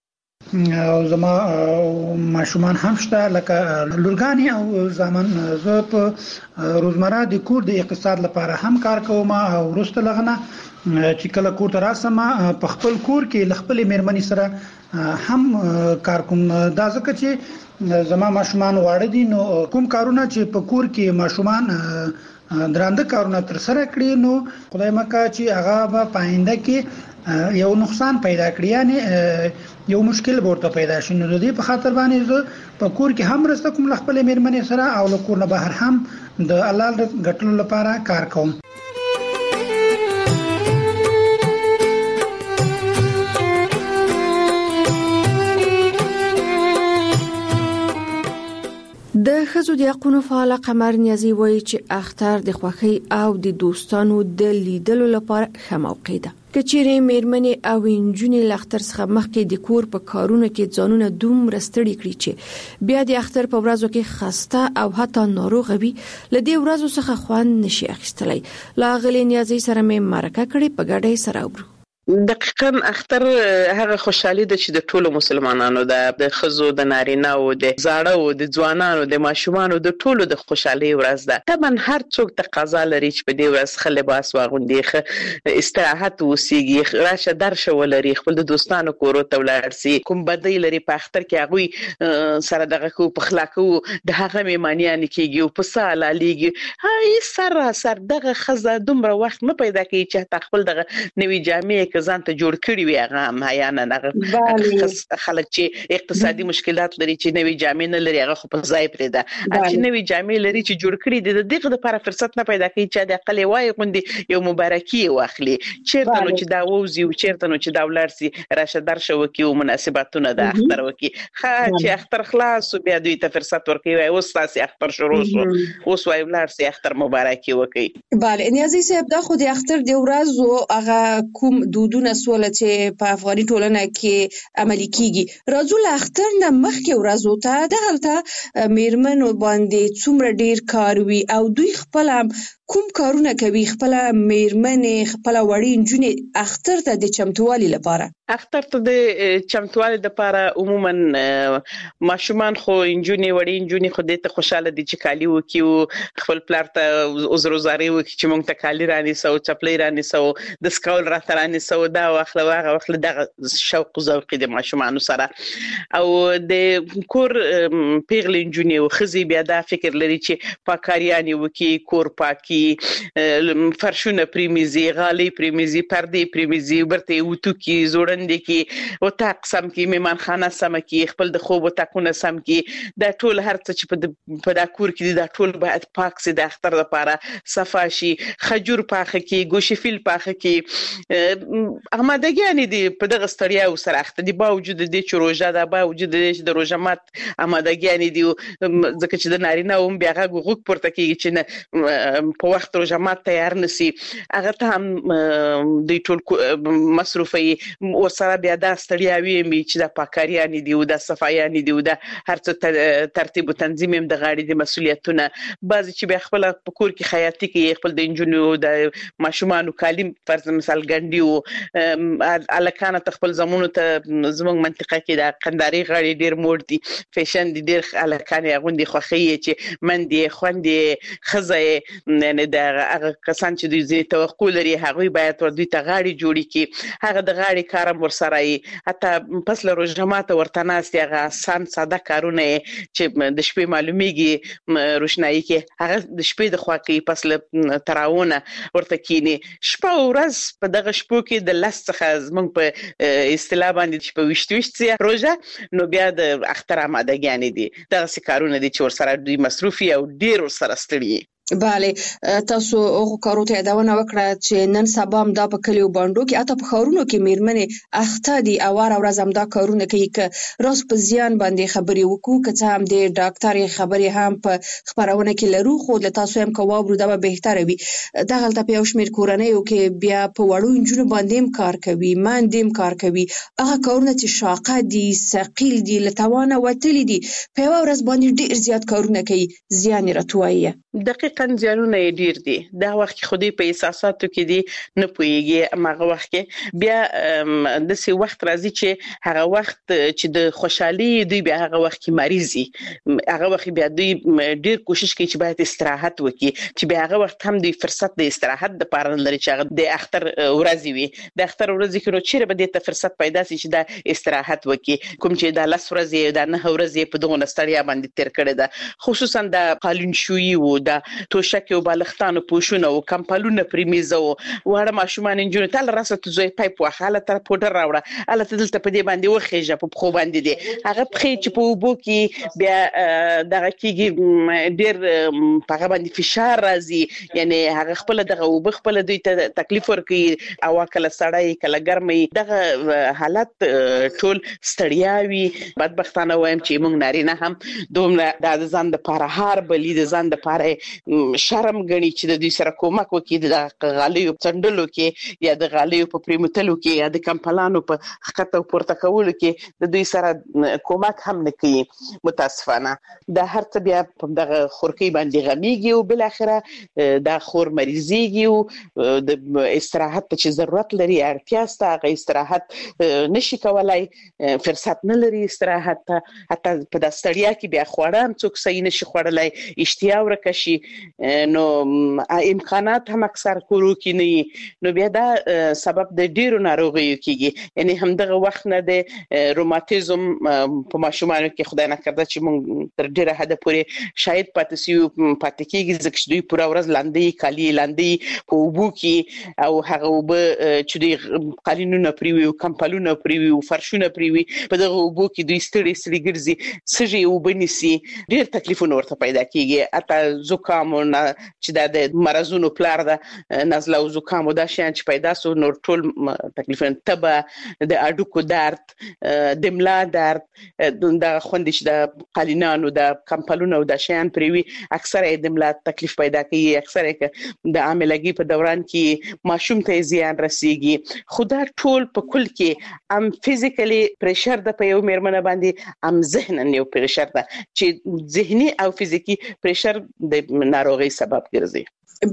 او زما ماشومان هم شته لکه لورګانی او زمان زه په روزمره د کور د اقتصاد لپاره هم کار کوم او ورسته لغنه چې کله کور ته راسم په خپل کور کې خپل میرمنې سره هم کار کوم، دا ځکه چې زما ماشومان واړه دي، نو کوم کارونه چې په کور کې ماشومان درانده کارونه تر سره کړی نو خدای مکه چې هغه په پاینده کې یو نقصان پیدا کړی، یعنی یو مشکل ورته پیدا شي، نو د دې په خاطر باندې زه په کور کې هم مرسته کوم خپل میرمنې سره او له کور نه بهر هم د حلال ګټلو لپاره کار کوم. د ښځو د حقوقو فعال قمر نیازي وایي چې اختر د خوښۍ او د دوستانو د لیدلو لپاره ښه موقع ده. کچېرې میرمنې او انجونې له اختر څخه مخکې د کور په کارونو کې ځانونه دومره ستړي کړي چې بیا د اختر په ورځو کې خسته او حتی ناروغه وي، له دې ورځو څخه خوند نشي اخیستلی. له هغې نیازي سره مې مرکه کړې، په ګډه یې سره وبرو. دقیقاً اختر هغه خوشحالي ده چې د ټولو مسلمانانو ده، د ښځو، د نارینه او د زاړه او د ځوانانو، د ماشومانو، د ټولو د خوشحالي ورځ ده. طبعا هر څوک تقاضا لري چې په دې ورځ ښه لباس واغوندي، ښه استراحت وسیږي، راشه درشه ولري، خپل د دوستانو کورو ته ولاړ سي، کوم بدی لري په اختر کې هغوی سره دغه کو په خلاکو د هغه میمانیان کېږي او په ساله لیږي. هاي سره سر دغه ښځه دومره وخت نه پیدا کوي چې خپل دغه نوې جامې کزان ته جوړ کړی وي هغه هم حیانا هغه خلک چې اقتصادي مشکلات لري چې نوې جامې نه لري هغه خو په ځای پرې ده چې نوې جامې لري چې جوړ کړی دي دغه لپاره فرصت نه پیدا کوي چې د اقل وای غوندي یو مبارکي واخلي چیرته نو چې دا ووزي او چیرته نو چې دا ولرسي راشه درشه وکي او مناسباتونه د اختر وکي خا چې اختر خلاص بیا دوی ته فرصت ورکوي اوس تاسو اختر شروع شو اوس وای ولرسي اختر مبارکي وکي. بله نیازي صاحب دا خو د اختر د ورځو هغه کوم دودونه سول چې په افغاني ټولنه کې عملي کیږي راځو له اختر نه مخکې ورځو ته د هلته میرمنو باندې څومره ډیر کار وي او دوی خپل کوم کارونه کوي خپل میرمنې خپل وړي نجونې اختر ته د چمتووالي لپاره اختر ته د چمتووالي لپاره عموما ماشومان خو نجونې وړي نجونې خو د ته خوشاله دي چې کالی وکي او خپل پلار ته عذرزاري وکي چې مونږ ته کالی راني سو چپلې راني سو د سکول راته راني سو دا واخله واغه واخله د شوق ذوق د ماشومان سره او د کور پیغلې نجونې او خزي بیا دا فکر لري چې پاکاریانی وکي کور پاکي فرشونه پریمیزي غالي پریمیزي پردې پریمیزي برته وټو کی زوړندې کی او تاق سم کی میمان خانه سم کی خپل د خوب تاکونه سم کی دا ټول هر څه چې په دا کور کې دا ټول باید پاک سي د اختر لپاره صفاشي خجور پاخه کی ګوشفیل پاخه کی آمادګیانی دي په دغه ستړیا سره اخته دي باوجود د چې روزه دا باوجود د روزه مات آمادګیانی دي ځکه چې د نارینه هم بیا غوږ پورته کیږي چې په وخت روزه مات تیار نسی هغه ته هم د ټول مصرفي ورسره بیا د ستړیاوي می چې د پاکاریانی دی او د صفایانی دی او د هر څه ترتیب او تنظیم د غاړي د مسولیتونه بعضی چې بیا خپل کور کې خیاطي کې خپل د انجنونو د ماشومان کالم فرض مثال ګنډي او الکانه خپل زمونو ته زموږ منطقه کې د قنداري غاړي ډیر موړ دي فیشن دي ډیر الکانه غوندي خوخي چې مندي خوندي خزه نه د هغه کسان چې دوی زی توقع لري هغه باید ور دوی ته غاړي جوړي کی هغه د غاړي کارم ورسره ای حتی پس له روزمات ورته ناست هغه سان ساده کارونه چې د شپې معلومیږي روشنايي کې هغه د شپې د خوا کې پس له تراونه ورته کینی شپه ورځ په دغه شپو کې د لاس څخه زمونږ په اصطلاح باندې چې په وشتوشتي روزه نو بیا د اختر آمادګیانی دي دغه کارونه دي چې ورسره دوی مصروفي او ډیر سره ستړي. بله تاسو هغه کارو ته ادامه وکړه چې نن سبا هم دا په کلیو باندې کې اته په خورونو کې میرمنې اخته دي او ورځ هم دا کارونه کوي چې راس په زیان باندې خبري وکړو که څه هم د ډاکټر خبري هم په خبرونه کې لرو خو له تاسو هم کوابرو دا به بهتره وي دا غلطه په شمیر کورنۍ کې بیا په وړو انجونو باندې هم کار کوي ماندیم کار کوي هغه کارونه چې شاقه دي ثقيل دي لتوانه وتلی دي په ورځ باندې ډیر زیات کارونه کوي زیان راتوي دقیقاً ځانونه ډیر دي دا وخت خودي په احساساتو کې دي نه پويږي هغه وخت کې بیا د سی وخت راځي چې هغه وخت چې د خوشحالي دوی بیا هغه وخت کې مریضي هغه وخت بیا دوی ډیر کوشش کوي چې باید استراحت وکړي چې بیا هغه وخت هم د فرصت د استراحت د پاره لري چې هغه د اختر ورځي وي د اختر ورځي کې نو چیرې به د فرصت پیدا شي چې د استراحت وکړي کوم چې د لاس ورځي د نه ورځي په دغه نستړیا باندې تیر کړي ده خصوصا د قالون شوي وو د توشک او بالښتانو پوښونه او کمپالونه پریمیزو وړه ماشومان انجونو تل راسته زوی پایپ واخاله تر پودر راوړه اله تدلته په دې باندې وخېجه په خو باندې دي هغه پخې چې په وبو کې بیا دغه کېږي ډېر په باندې فشار راځي یعنی هغه خپل دغه وب خپل دوی ته تکلیف ورکي او کله سړی کله ګرمي دغه حالت ټول ستړیاوي بدبختانه وایم چې موږ نارینه هم دومره د ځان د پاره هار بلی د ځان د پاره شرم غني چې د دې سره کومک وکړي د غالیو څندلو کې یا د غالیو په پریمتلو کې یا د کمپلانو په خطه پورته کولو کې د دوی سره کومک هم نه کوي متاسفانه د هر څه بیا په دغه خورکی باندې غمیږي او بل اخره د خور مریضيږي او د استراحت چې ضرورت لري اړتیا ست هغه استراحت نشي کولای فرصت نه لري استراحت حتی په د ستړیا کې بیا خوړم څوک صحیح نشي خوړلای اشتیا ورکشي نو امکانات هم اکثر کورو کې نه، نو بیا دا سبب د ډیرو ناروغیو کیږي. یعنی همدغه وخت نه د روماتیزم په ماشومانو کې خدای نه کړه چې موږ تر ډیره حد پورې شاید پاتې سیو پاتې کیږي ځکه چې دوی پوره ورځ لاندې کالی لاندې په اوبو کې او هغه اوبه چې دوی قالینونه پریوي او کمپلونه پریوي او فرشونه پریوي په دغه اوبو کې دوی ستړي ستړي ګرځي، سږي اوبه نیسي، ډیر تکلیفونه ورته پیدا کیږي. اته زکام نه چې د مرزونو پلار ده نزله او زکام دا شیان چې پیدا سو نور ټول تکلیفونه، تبه، د اډوکو درد، د ملا درد، د خوندې چې د قالینانو د کمپلونو د شیان پریوي اکثره د ملا تکلیف پیدا کوي، اکثره د عاملګي په دوران کې ماشوم ته زیان رسیږي. خدا ټول په کل کې ام فزیکلی پریشر د په یو میرمنه باندې ام ذهنن یو پریشر ده چې ذهني او فزیکی پریشر د ناروغي سبب ګرځي.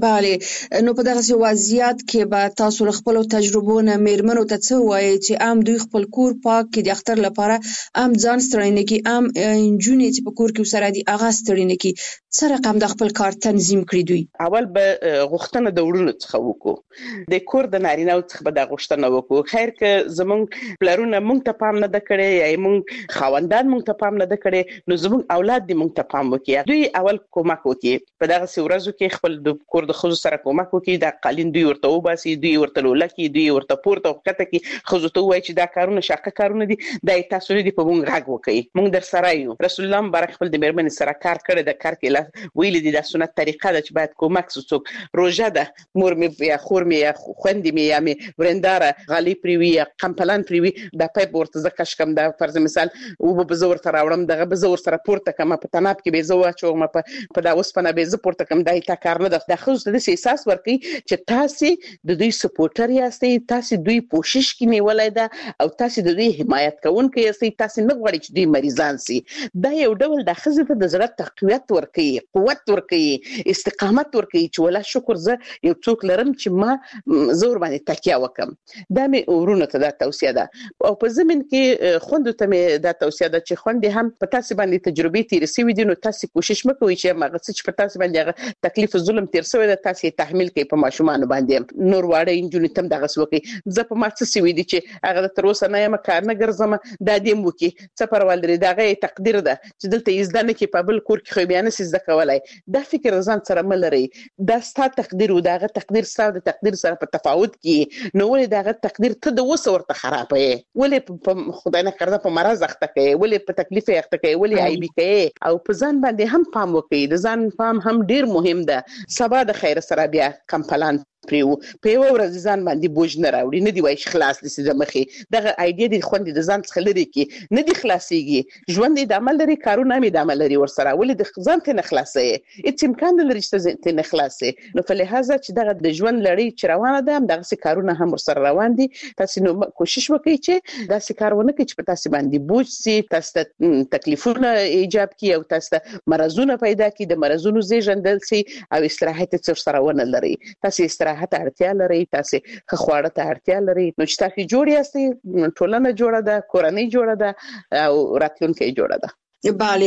bale نو په دغه وضعیت کې به تاسو خپل تجربو نه میرمنو ته څه وایي چې ام دوی خپل کور پاک کې د اختر لپاره ام ځان ستړي نه کی، ام انجونې چې په کور کې سره دي اغه ستړي نه کی، څه رقم د خپل کار تنظیم کړی دوی؟ اول به غوښتنه د وړونو څخه وکړو، د کور د نارینه څخه به د غوښتنه وکړو. خیر که زمونږ پلرونه مونږ ته پام نه د کړي یا مونږ خاوندان مونږ ته پام نه د کړي، نو زمونږ اولاد دې مونږ ته پام وکړي. دوی اول کومک وکړي په دغه ورځو کې خپل د کور د خزو سره کومک وکړي، د قالین دوی ورته وباسي، دوی ورته لولکي، دوی ورته پورته وکړه کې خزو ته وایي چې دا کارونه شاقه کارونه دي، دا تاسو نه دي په مونږ غږ وکړي، مونږ در سره یو. رسول الله مبارک خپل د میرمنې سره کار کړی، د کار کې ویل دي د سنت طریقه ده چې باید کومک وڅوک. روزه ده مور مې یا خور مې یا خوندې مې یا مې ورنداره غالي پریوي یا قمپلان پریوي د پایپ ورته زکش کم د فرض مثال او به زور تر راوړم دغه به زور سره پورته کم په تناب کې به زو اچوم په په دا اوس په نه به ز پورته کم دای تا کار نه د خو د احساس ورکي چې تاسو د دوی سپورټر یاستئ، تاسو دوی کوشش کې نیولای ده او تاسو د دوی حمایت کوونکي یاستئ، تاسو نه غواړئ چې دوی مریضان سي. دا یو ډول د خزه ته د زړه تقویت ورکي، قوت ورکي، استقامت ورکي چې ولا شکر زه یو څوک لرم چې ما زور باندې تکیه وکم. دا مې ورونه ته د توصیه ده. او په زمين کې خوند ته مې د توصیه ده چې خوند هم په تاسو باندې تجربه تیر سوي دي، نو تاسو کوشش مکوئ چې ما غڅ چې په تاسو باندې تکلیف ظلم تیر سوی ده تاسو تحمل کوي په ماشومان باندې. نور واړه انجونې تم دغه سوکي زه په ما څه سوي دي چې هغه تر اوسه نه یم کار نه ګرځم، دا دې مو کې څه پرول لري، دغه تقدیر ده چې دلته یزدانه کې په بل کور کې خو بیان سي زده کولای. دا فکر ځان سره ملري، دا ستا تقدیر او دغه تقدیر سره د تقدیر سره په تفاوت کې، نو ولې دغه تقدیر ته د وسه ورته خرابې، ولې خدای نه کړه په مرز اخته کوي، ولې په تکلیف اخته کوي، ولې عیب کوي. او په ځان باندې هم پام وکړي، د ځان پام هم ډیر مهم ده. سبا د خیر سره بیا کمپلان پریو په یو ورځ ځان باندې بوج نه راوړي، نه دی وای خلاص دي د مخې دغه ایډیا دی خوندې د ځان څخه لري کې نه دی خلاصيږي. ژوند د عمل لري، کارونه مې د عمل لري ورسره، ولې د ځان ته نه خلاصي، هیڅ امکان نه لري چې ته نه خلاصي. نو په لحاظه چې دغه د ژوند لړۍ چې روانه ده هم دغه کارونه هم ورسره روان دي. تاسو نو کوشش وکړئ چې دا کارونه کې چې په تاسو باندې بوج سي، تاسو تکلیفونه ایجاب کی او تاسو مرزونه پیدا کی، د مرزونو زیږندل سي او استراحت څور سره ونه لري. تاسو حتی اړتیا لري، تاسو خواړه ته اړتیا لري، نو چې تاسو جوړ یاستئ، ټولنه جوړه ده، کورنۍ جوړه ده او راتلونکي جوړه ده. bale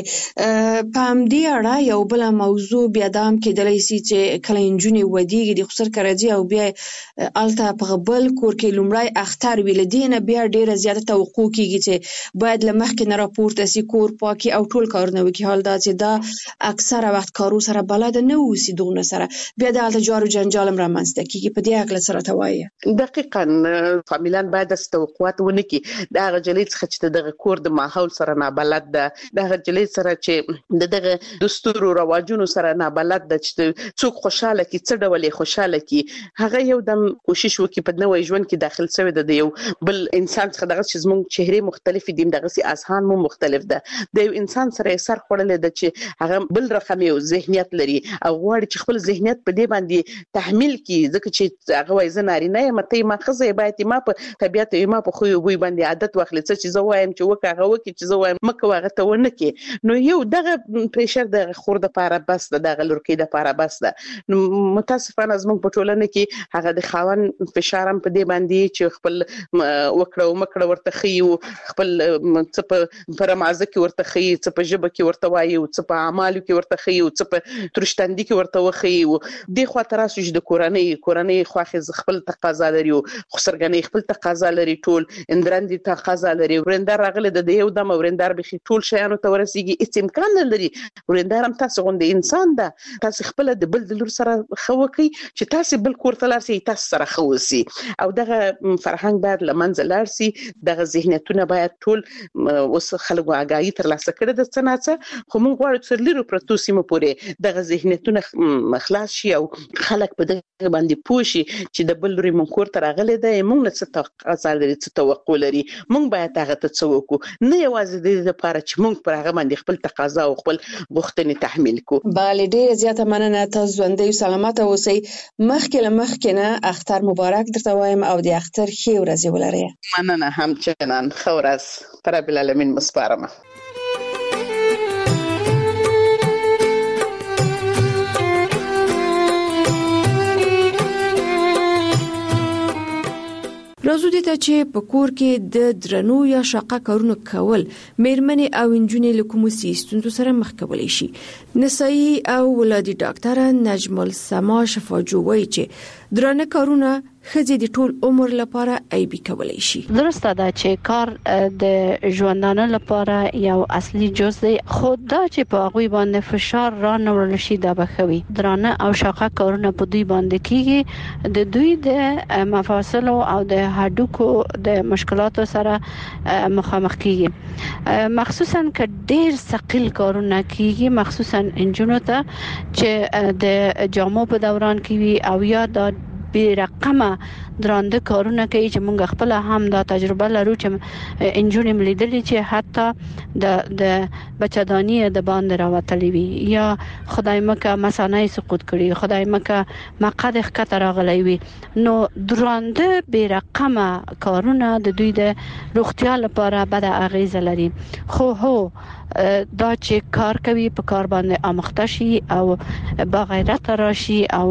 په همدې اړه یو بل موضوع بیا د هم کېدلی سي چې کله انجونې ودیږي د خسر کراځي او بیا الته په بل کور کې لومړی اختر ویل دینه بیا ډیره زیاته توقع کیږي چې باید لمخکې نه راپورته سي، کور پاکي او ټول کارونه وکړي. حال دا چې دا اکثره وخت کارو سره بلد نه وسی دغه سره بیا د الته جارو جنجال رامنځته کیږي. په دې اړه سره توایي دقیقاً فامیلان باید د توقعات ونه کی دا غجلې څخه چې دغه کور د ماحول سره نه بلد ده، هغه جلې سره چې دغه دستور او رواجونو سره نه بلد د چې څوک خوشاله کی څه ډول خوشاله کی، هغه یو دم کوشش وکي په نوې ژوند کې داخل شوی د یو بل انسان څخه دغه چې زموږ چهره مختلفې دي، دغه سي اذهان مو مختلف ده، د یو انسان سره سر خړلې ده چې هغه بل رقم یو ذهنیت لري او غواړي چې خپل ذهنیت په دې باندې تحمل کی، ځکه چې هغه وایي زه نارینه یم، ته ما خزه باید ما په طبيعت ما په خو یو باندې عادت واخلې چې زه وایم چې وکه هغه وکي چې زه وایم مکه هغه ته ونه کې نو یو دغه پریشر د خور د لپاره بس د دغه لورکې د لپاره بس ده. نو متاسفانه زموږ په ټولنه کې هغه د خاون فشارم په دې باندې چې خپل وکړه او مکړه ورته خيو، خپل څه په فرمازه کې ورته خي، څه په ژبه کې ورته وایي، څه په اعمالو کې ورته خي، څه په ترشتندي کې ورته وخی. د خو تراسو چې د کورنۍ کورنۍ خواخې خپل تقاضا لري او خسرګنۍ خپل تقاضا لري، ټول اندرندې تقاضا لري. ورندار راغله د یو دم ورندار به ټول شیانو ته ورسیږي، هیڅ امکان نه لري. ورندار هم تاسو غوندې انسان ده، تاسو خپل د بل د لور سره خوکي چې تاسو بل کور ته لارسي، تاسو سره خوسي او دغه فرهنګ باید لمنځه لارسي. دغه ذهنیتونه باید ټول اوس خلکو آگاهی تر لاسه کړي د سناڅه. خو موږ غواړو چې لرو پروتو سیمه پورې دغه ذهنیتونه خلاص شي او خلک په دغه باندې پوه شي چې د بل لوري منکور تر غلې ده، موږ نه څه تقاضا لري، څه توقع لري. موږ باید هغه ته څه وکړو، نه یوازې د دې لپاره چې موږ پر هغه باندې خپل تقاضا او خپل غوښتنې تحمیل کړو. بله، ډیره زیاته مننه. تاسو ژوندۍ او سلامته اوسئ. مخکې له مخکې نه اختر مبارک درته وایم او د اختر ښې ورځې ولرئ. مننه همچنان. ښه ورځ. پر رب العالمین مسپارم. راځو دې ته چې په کور کې د درنو یا شاقه کارونو کول مېرمنې او انجونې له کومو ستونزو سره مخ کولی شي. نسایي او ولادي ډاکټره نجم السما شفاجو وایي چې درنه کارونه ښځې د ټول عمر لپاره عیبي کولی شي. درسته ده چې کار د ژوندانه لپاره یو اصلي جز دی، خو دا چې په هغوی باندې فشار را نه وړل شي دا به ښه وي. درانه او شاقه کارونه په دوی باندې کیږي، د دوی د مفاصلو او د هډوکو د مشکلاتو سره مخامخ کیږي، مخصوصا که ډیر ثقيل کارونه کیږي، مخصوصا انجونو ته چې د جامو په دوران کې وي او یا د بی رقمه درانده کارونه کوي چې موږ خپل هم دا تجربه لرو چې انجونې ملیدلې چې حتی د د بچدانی د باندې راوتلې وي یا خدای مکه مثانه سقوط کړي، خدای مکه مقد ښکته راغلی وي. نو درانده بی رقمه کارونه د دوی د روغتیا لپاره بد اغیزه لري. خو هو دا چې کار کوي په کار باندې آموخته شي او با غیرت راشي او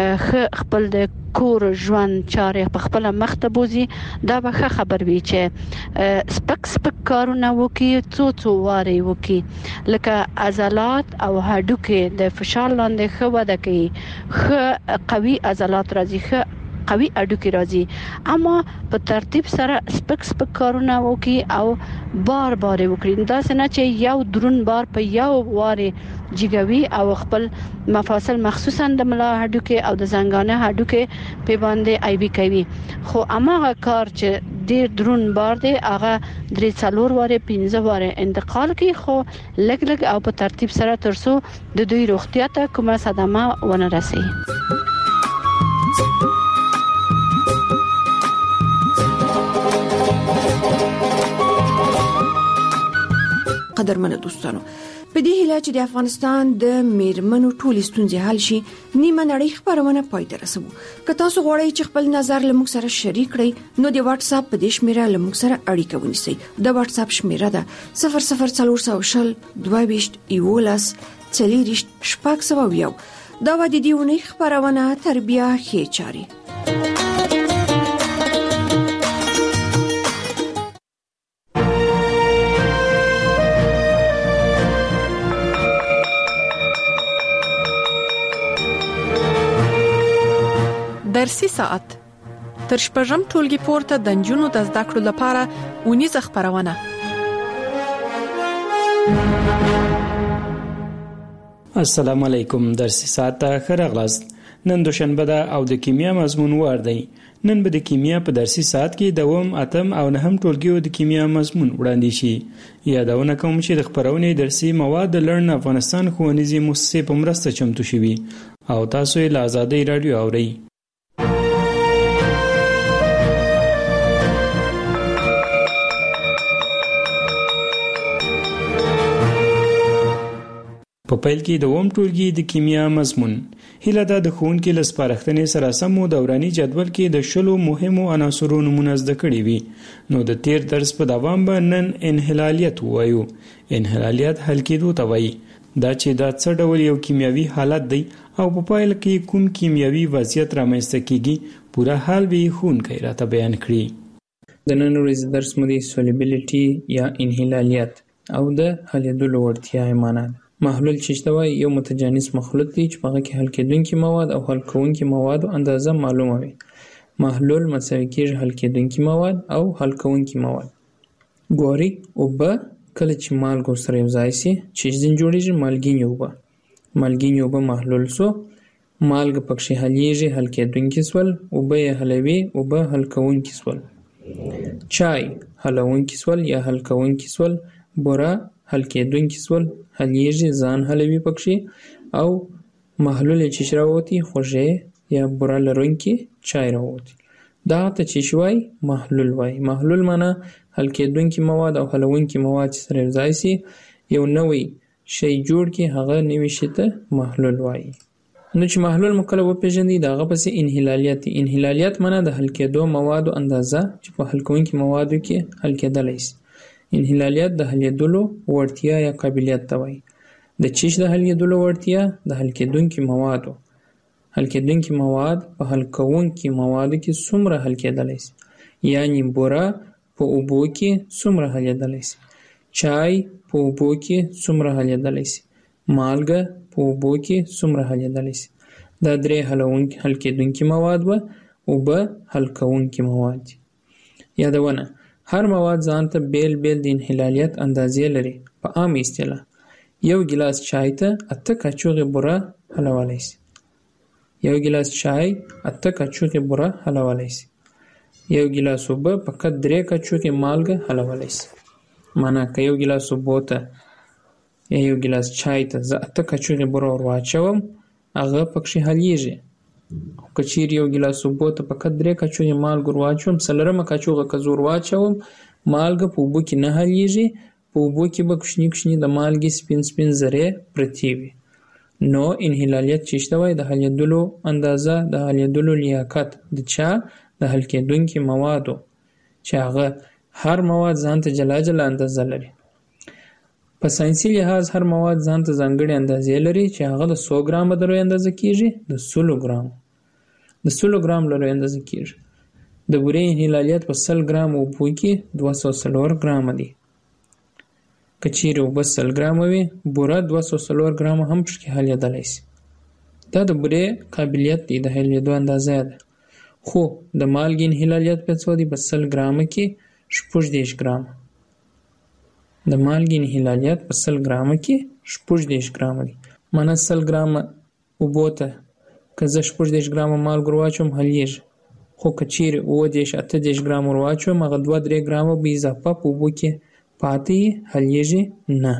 خپل د کور ژوند چارې په خپل مخ ته بوزي، دا به ښه خبر وي چې سپک سپک کارونه وکي، څو څو واره وکي، لکه عضلات او هډوکي د فشار لاندې ښه وده کوي، ښه قوي عضلات راځي، ښه قوي اډوکی راځي. اما په ترتیب سره سپک سپک کارونه وکي او بار بار وکړي، دا څنګه چې یو درون بار په یو واره جګوي او خپل مفاصل مخصوصا د ملا هډوکی او د زنګانه هډوکی په باندې ایبي کوي. خو اماغه کار چې ډیر درون بار دی هغه درې څلور واره پنځه واره انتقال کوي، خو لګ لګ او په ترتیب سره ترسو د دوی روغتیا ته کومه صدمه ونه رسي. قدرمنه دوستانو، په دې هیله چې د افغانستان د میرمنو ټولې ستونزې حل شي، نیمه نړۍ خبرونه پای ته رسوو. که تاسو غواړئ چې خپل نظر له موږ سره شریک کړئ نو د واتس اپ په دې شمیره له موږ سره اړیکه ونیسئ. د واتس اپ شمیره ده صفر صفر څلور سوه شل دوه ویشت یولس څلوېښت شپږ سوه یو. دا و د دې اونۍ خبرونه تربیه ښې چارې. درسي ساعت تر شپږم ټولګي پورته د نجونو د زده کړو لپاره ونیزه خبرونه. السلام علیکم. درسي ساعت ته ښه راغلاست. نن دوشنبه ده او د کیمیا مضمون وار دی. نن به د کیمیا په درسي ساعت کې دوم، اتم او نهم ټولګیو د کیمیا مضمون وړاندې شي. یادونه کوم چې د خبرونې درسي مواد د لرن افغانستان ښوونیزې مؤسسې په مرسته چمتو شوي او تاسو یې له آزادۍ راډیو اورئ. په پیل کې د اوم ټولګي د کیمیا مضمون هیله ده د ښوونکي له سپارښتنې سره سم دوراني جدول کې د شلو مهمو عناصرو نومونه زده کړي وي نو د تیر درس په دوام به نن انحلالیت ووایو. انحلالیت حل کېدو ته وایي دا چې دا څه ډول یو کیمیاوي حالت دی او په پایله کې کوم کیمیاوي وضعیت رامنځته کیږي پوره حال به ښوونکی راته بیان کړي. د نن ورځې درس مو د سولیبیلیټي یا انحلالیت او د حلیدلو وړتیا معنا ده. محلول چې ته وایي یو متجانس مخلوط دی چې په هغه کې حل کېدونکي مواد او حل کوونکي موادو اندازه معلومه وي. محلول مساوي کېږي حل کېدونکي مواد او حل کوونکي مواد. ګوري اوبه کله چې مالګه سره یو ځای شي چې ځین جوړیږي مالګینې اوبه. مالګینې اوبه محلول سو، مالګه پکې حلیږي حل کېدونکي سول، اوبه یې حلوي اوبه حل کوونکي سول. چای حلونکي سول یا حل کوونکي سول، بوره حل کېدونکي سول حلیږي ځان حلوي پکې، او محلول چې راوتی خوږې یا بوره لرونکي چای راوتی. دا ته چې شوي محلول وای. محلول معنا حل کېدونکي مواد او حلونکي مواد چې سره ځای سي یو نوی شی جوړ کی هغه نوی شی ته محلول وای. نو چې محلول مکله وپیژندي دا هغه پسې انحلالیت. انحلالیت معنا د حل کېدو موادو اندازه چې په حل کوونکي موادو کې حل کېدلی شي. انحلالیت د حلیدلو وړتیا یا قابلیت ته وایي. د چیش د حلیدلو وړتیا د حل کېدونکي موادو حل کېدونکي مواد په حل کوونکي موادو کې څومره حل کېدلی شي، یعنی بوره په اوبو کې څومره حلیدلی شي، چای په اوبو کې څومره حلیدلی شي، مالګه په اوبو کې څومره حلیدلی شي. دا درې حلونکي حل کېدونکي مواد و، اوبه حل کوونکي مواد. یادونه: هر مواد ځان ته بیل بیل د انحلالیت اندازې لري. په عام اصطلاح یو ګیلاس چای ته اته کاچوغې بوره حلولی شي. یو ګیلاس چای اته کاچوغې بوره حلولی شي. یو ګیلاس اوبه فقط درې کاچوغې مالګه حلولی شي. معنا که یو ګیلاس اوبو ته یا یو ګیلاس چای ته زه اته کاچوغې بوره ور واچوم هغه پکې حلیږي. خو که چیرې یو ګیلاس اوبو ته فقط درې کاچوغې مالګه ور واچوم څلورمه کاچوغه که زه ور واچوم مالګه په اوبو کې نه حلیږي، په اوبو کې به کوچني کوچني د مالګې سپین سپین ذرې پرتې وي. نو انحلالیت چې شته وای د حلیدلو اندازه د حلیدلو لیاقت د چا د حل کېدونکي موادو چې هغه هر مواد ځان ته جلا جلا اندازه لري. په ساينسي لحاظ هر مواد ځان ته ځانګړې اندازې لري چې هغه د څو ګرامه دروي اندازه کیږي، د سلو ګرام د سلو ګرام لري اندازه کیږي. د بورې انحلالیت په سل ګرام اوبو کې دوه سوه څلور ګرامه دی. که چیرې اوبه سل ګرامه وي بوره دوه سوه څلور ګرامه هم پکې حلیدلی شي. دا د بورې قابلیت دی، د حلیدو اندازه ده. خو د مالګې انحلالیت په څو دی؟ په سل ګرامه کې شپږ دېرش ګرامه. د مالګې انحلالیت په سل ګرامه کې شپږ دېرش ګرامه دی. معنا سل ګرامه اوبو ته که زه شپږ دېرش ګرامه مالګه ور واچوم حلیږي. خو که چیرې اووه دېرش اته دېرش ګرامه ور واچوم هغه دوه درې ګرامه به اضافه په اوبو کې پاتې حلیږي نه.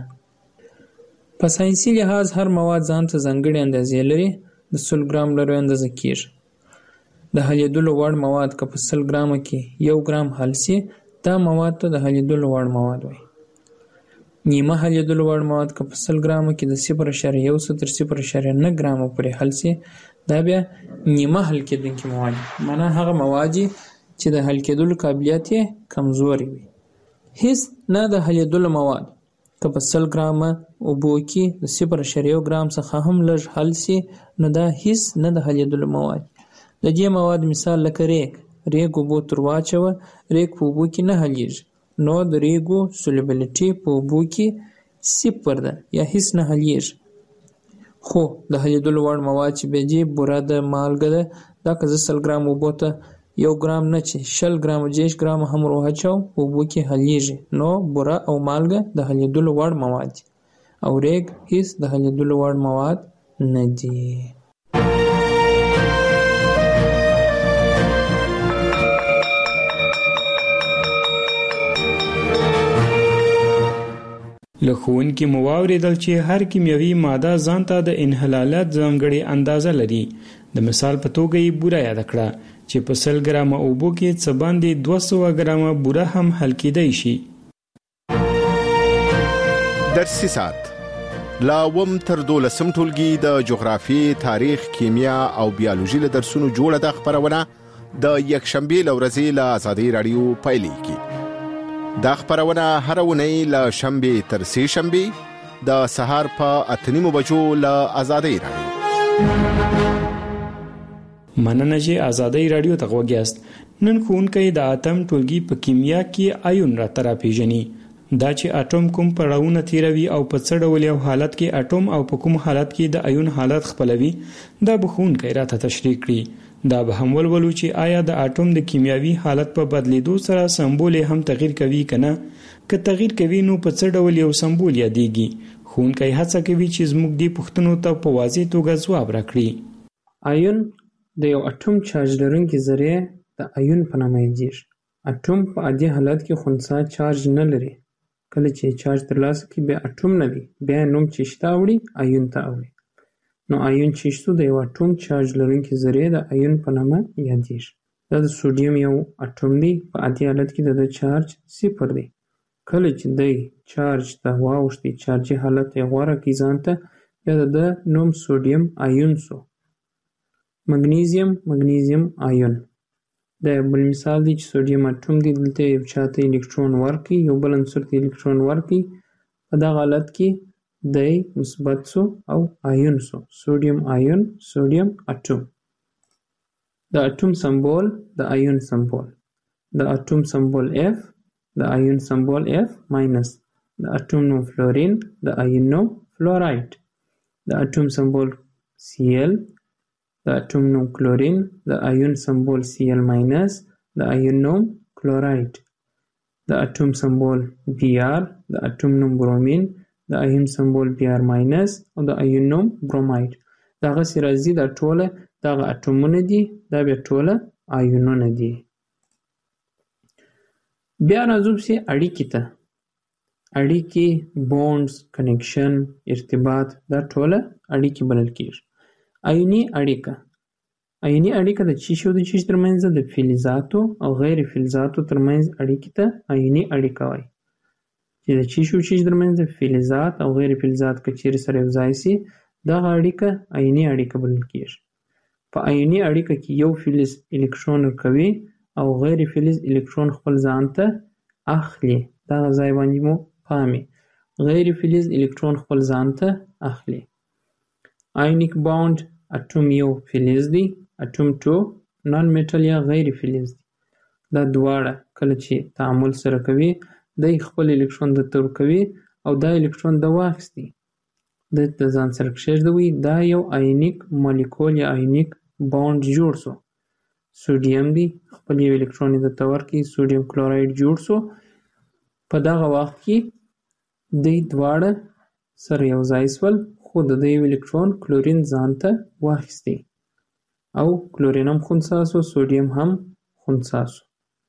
په ساينسي لحاظ هر مواد ځان ته ځانګړې اندازې لري. د سل ګرام لري اندازه کیږي. د حلیدلو وړ مواد که په سل ګرامه کې یو ګرام حل سي دا مواد ته د حلیدلو وړ مواد وایي. نیمه حلیدلو وړ مواد که په سل ګرامه کې د صفر اعشاریه یو څخه تر صفر اعشاریه نه ګرامه پورې حل سي دا بیا نیمه حل کېدونکي مواد. معنا هغه مواد چې د حل کېدلو قابلیت یې کمزوري وي. هیڅ نه د حلیدلو مواد که په سل ګرامه اوبو کې د صفر اعشاریه یو ګرام څخه هم لږ حل سي نو دا هیڅ نه د حلیدلو مواد. د دې مواد مثال لکه ریګ. ریګ اوبو تر واچوه ریګ په اوبو کې نه حلیږي نو د ریګو سولیبیلیټي په اوبو کې صفر ده یا هیڅ نه حلیږي. خو د حلیدلو وړ مواد چې بیجې بوره ده، مالګه ده، دا که زه سل ګرام اوبو ته یو ګرام نه چې شل ګرامه دېرش ګرامه هم ور واچوم په اوبو کې حلیږي نو بوره او مالګه د حلیدلو وړ مواد دي او ریګ هیڅ د حلیدلو وړ مواد نه دي. له ښوونکي مو واورېدل چې هر کیمیاوي ماده ځان ته د انحلالات ځانګړې اندازه لري. د مثال په توګه یې بوره یاد کړه چې په سل ګرامه اوبو کې څه باندې دوه سوه ګرامه بوره هم حل کېدی شي. درسي ساعت لا وم تر دولسم ټولګي د جغرافي، تاریخ، کیمیا او بیولوژي له درسونو جوړه د خبرونه د یکشنبه لورځي له آزادۍ رادیو پایلیږي. دا خبرونه هر ونی له شنبه تر سه شنبه د سهار په اتنیمو بجو له آزادۍ رادیو. مننه چې آزادۍ رادیو ته وګیاست. نن ښوونکی د اتم ټولګي په کیمیا کې آیون را ترا پیژني. دا چې اټوم کوم پړاوونه تیروي او په څه ډول یو حالت کې اټوم او په کوم حالت کې د آیون حالت خپلوي، دا به ښوونکی راته تشریح کړي. دا به هم ولولو چې آیا د اټوم د کیمیاوي حالت په بدلیدو سره سمبول هم تغییر کوي کنه؟ که تغییر کوي نو په څه ډول یو سمبول یادېږي؟ ښوونکی هڅه کوي چې زموږ دې پوښتنو ته په واضح توګه ځواب راکړي. آیون د یو اټوم چارج لرونکي ذرې د آیون په نامه یادېږي. اټوم په عادي حالت کې خنثی چارج نه لري. کله چې چارج ترلاسه کوي بیا اټوم نه دی، بیا نوم چې شته وړي آیون ته اوړي. نو آیون چې شته د یو اټوم چارج لرونکي ذرې د آیون په نامه یادېږي. دا د سوډیم یو اټوم دی، په عادي حالت کې د چارج صفر دی. کله چې دی چارج ته واوښتي، چارجي حالت یې غوره کړي ځان ته، بیا د نوم سوډیم آیون سو. مګنیزیم مګنیزیم آیون دا بل مثال دی چې سوډیم اټوم دی، دلته یو چاته الکترون ورکړي، یو بل عنصر ته الکترون ورکړي، په دغه حالت کې دی مثبت سو او آیون سو. سوډیم آیون، سوډیم اټوم. د اټوم سمبول د آیون سمبول. د اټوم سمبول F، د آیون سمبول F ماینس. د اټوم نوم فلورین، د آیون نوم فلورایډ. د اټوم سمبول Cl، د اټوم نوم کلورین، د آیون سمبول Cl ماینس، د آیون نوم کلورایډ. د اټوم سمبول Br، د اټوم نوم برومین، د آیون سمبول Br ماینس او د آیون نوم برومایډ. دغه سي راځي دا ټوله دغه اټومونه دي، دا بیا ټوله آیونونه دي. بیا راځو چې اړیکې ته. اړیکې، بونډز، کنیکشن، ارتباط، دا ټوله اړیکې بلل کېږي. آیوني اړیکه. آیوني اړیکه د څه شی د څه ترمنځ د فلزاتو او غیر فلزاتو ترمنځ اړیکې ته آیوني اړیکه وایي. چې د څه شی څه ترمنځ د فلزات او غیر فلزات کچېرې سره یو ځای شي، دغه اړیکه آیوني اړیکه بلل کېږي. په آیوني اړیکه کې یو فلز الکترون ورکوي او غیر فلز الکترون خپل ځان ته اخلي. دغه ځای باندې مو پامې. غیر فلز الکترون خپل ځان ته اخلي. آیونیک باوند، اټوم یو فلز دی، اټوم ټو نان میټل یا غیر فلز دی. دا دواړه کله چې تعامل سره کوي، دی خپل الکترون د تور کوي او دا الکترون د واخستي د ځان سره کښېږدوي. دا یو آیونیک مالیکول یا آیونیک باوند جوړ سو. سوډیم دی، خپل یو الکترون د تور کې سوډیم کلورایډ جوړ سو. په دغه وخت کې دی دواړه سره یو ځای سول، خو د یو الکترون کلورین ځان ته واخیستی او کلورین هم خنثی سو، سوډیم هم خنثی سو.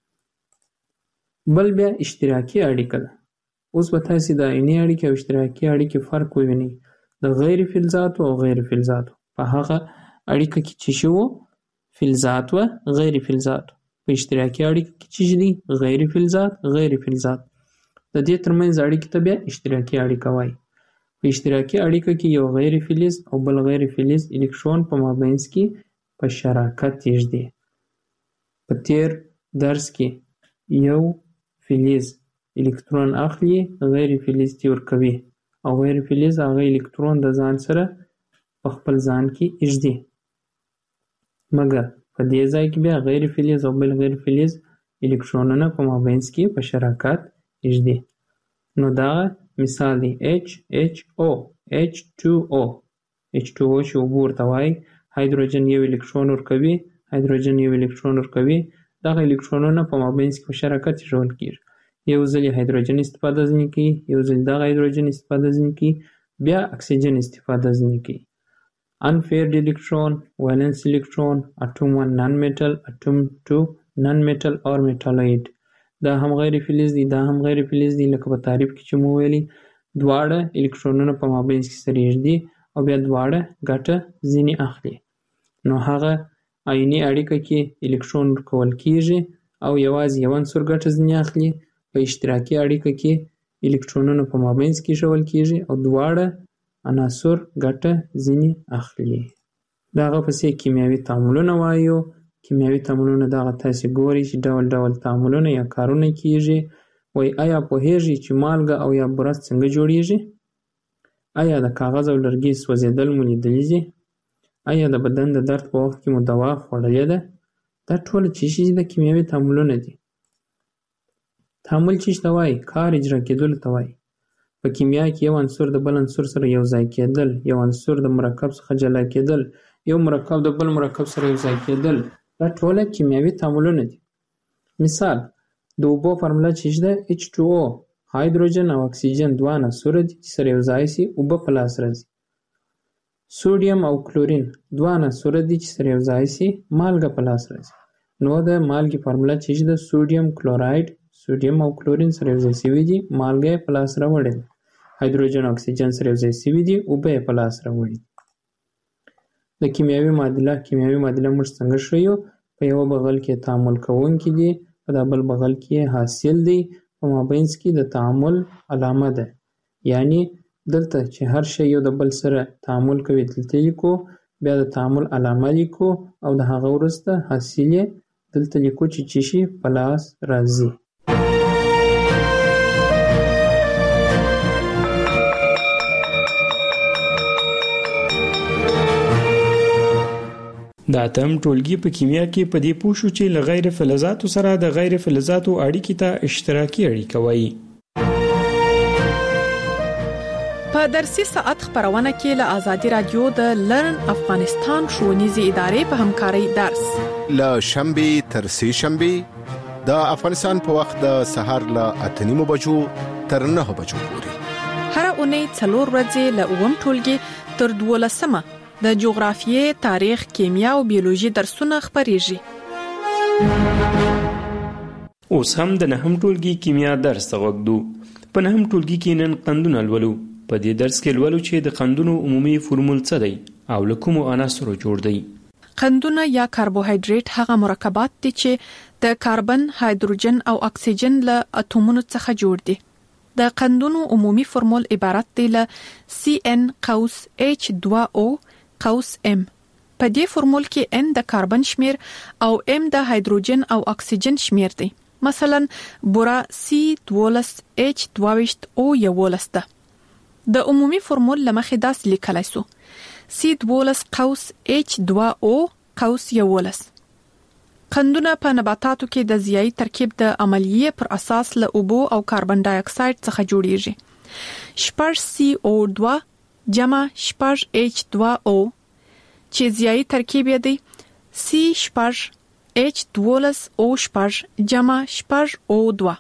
بل بیا اشتراکي اړیکه ده. اوس به تاسې د آیوني اړیکې او اشتراکي اړیکې فرق ووینئ. د غیر فلزاتو او غیر فلزاتو. په هغه اړیکه کې چې شی وو فلزات و غیر فلزاتو. په اشتراکي اړیکه کې چې دي غیر فلزات غیر فلزات. د دې ترمنځ اړیکې ته بیا اشتراکي اړیکه وایي. په اشتراکي اړیکه کې یو غیر فلز او بل غیر فلز الکترون په مابینځ کې په شراکت یږدي. په تیر درس کې یو فلز الکترون اخلي، غیر فلز ته ورکوي او غیر فلز هغه الکترون د ځان سره په خپل ځان کې یږدي. مګر په دې ځای کې بیا غیر فلز او بل غیر فلز الکترونونه په مابینځ کې په شراکت یږدي. نو دا مثال دی H H O H two O. H two O چې اوبه ورته وایي، هایدروجن یو الکترون ورکوي، هایدروجن یو الکترون ورکوي. دغه الکترونونه په مابینځ کې په شراکت یږدول کېږي. یو ځل هایدروجن استفاده ځینې کوي، یو ځل دغه هایدروجن استفاده ځینې کوي، بیا اکسیجن استفاده ځینې کوي. unpaired electron, valence electron, atom one non-metal, atom two non-metal or metalloid. دا هم غیر فلز دي، دا هم غیر فلز دي. لکه په تعریف کې چې مو ویلي دواړه الکترونونه په مابینځ کې سره یږدي او بیا دواړه ګټه ځینې اخلي. نو هغه آیوني اړیکه کې الکترون ورکول کېږي او یوازې یو عنصر ګټه ځینې اخلي. په اشتراکي اړیکه کې الکترونونه په مابینځ کې ایښودل کېږي او دواړه عناصر ګټه ځینې اخلي. دغه پسې کیمیاوي تعاملونه وایو. کیمیاوي تعاملونه دغه تاسې ګوري چې ډول ډول تعاملونه یا کارونه کیږي. وای آیا پوهیږئ چې مالګه او یا بوره څنګه جوړیږي؟ آیا د کاغذ او لرګي سوځېدل مو لیدلي دي؟ آیا د بدن د درد په وخت کې مو دوا خوړلې ده؟ دا ټول چې شي د کیمیاوي تعاملونه دي. تعامل چې ته وای کار اجرا کېدل ته وای. په کیمیا کې یو عنصر د بل عنصر سره یو ځای کېدل، یو عنصر د مرکب څخه جلا کېدل، یو مرکب د بل مرکب سره یو ځای کېدل، دا ټول کیمیاوي تعاملونه دي. مثال د اوبو فارموله چې ده ایچ ټو او، هایدروجن او اکسیجن دوه عناصر دي چې سره یو ځای شي اوبه په لاس راځي. سوډیم او کلورین دوه عناصر دي چې سره یو ځای شي مالګه په لاس راځي. نو د مالګې فارموله چې ده سوډیم کلوراید، سوډیم او کلورین سره یو ځای شوي دي مالګه په لاس راوړي. هایدروجن او اکسیجن سره یو ځای شوي دي اوبه په لاس راوړي. د کیمیاوي معادله کیمیاوي معادله موږ څنګه ښیو؟ په یو بغل کې تعامل کوونکي دي، په بل بغل کې حاصل دی، په مابینځ کې د تعامل علامه ده. یعنی دلته چې هر شی یو د بل سره تعامل کوي دلته لیکو، بیا د تعامل علامه لیکو او د هغه وروسته حاصل دلته لیکو چې چی شي په لاس راځي. د اتم ټولګي په کیمیا کې په دې پوه شو چې له غیر فلزاتو سره د غیر فلزاتو اړیکې ته اشتراکي اړیکه وایي. په درسي ساعت خبرونه کې له آزادي رادیو د لرن افغانستان ښوونیزې ادارې په همکارۍ درس له شنبه تر سه شنبه د افغانستان په وخت د سهار له اته نیمو بجو تر نه بجو پورې هر اونۍ څلور ورځې له اووم ټولګي تر دولسمه د جغرافیې، تاریخ، کیمیا او بیولوژي درسونه خبريږي. اوس هم د نهم ټولګي کیمیا درس وګورو. په نهم ټولګي کې نن قندونه لولو. په دې درس کې لولو چې د قندونو عمومي فورمول څه دی او له کومو عناصرو جوړ دی. قندونه یا کاربوهایډریټ هغه مرکبات دي چې د کاربن، هایدروجن او اکسیجن له اتومونو څخه جوړ دي. د قندونو عمومي فورمول عبارت دی له سی ان قوس ایچ دوه او قوس M. په دې فورمول کې N د کاربن شمیر او M د هایدروجن او اکسیجن شمیر دی. مثلا بوره سی دوولس ایچ دوه او یولس ده. د عمومي فورمول لمخې داس لیکلای سو سی دوولس قوس ایچ دوه او قوس یولس. قندونه په نباتاتو کې د ضیائی ترکیب د عملیې پر اساس له اوبو او کاربن ډای اکساید څخه جوړیږي. شپږ سی او دوه جمع شپږ ایچ دوه او چې ضیائی ترکیب یې دی سی شپږ ایچ دوولس او شپږ جمع شپږ او دوه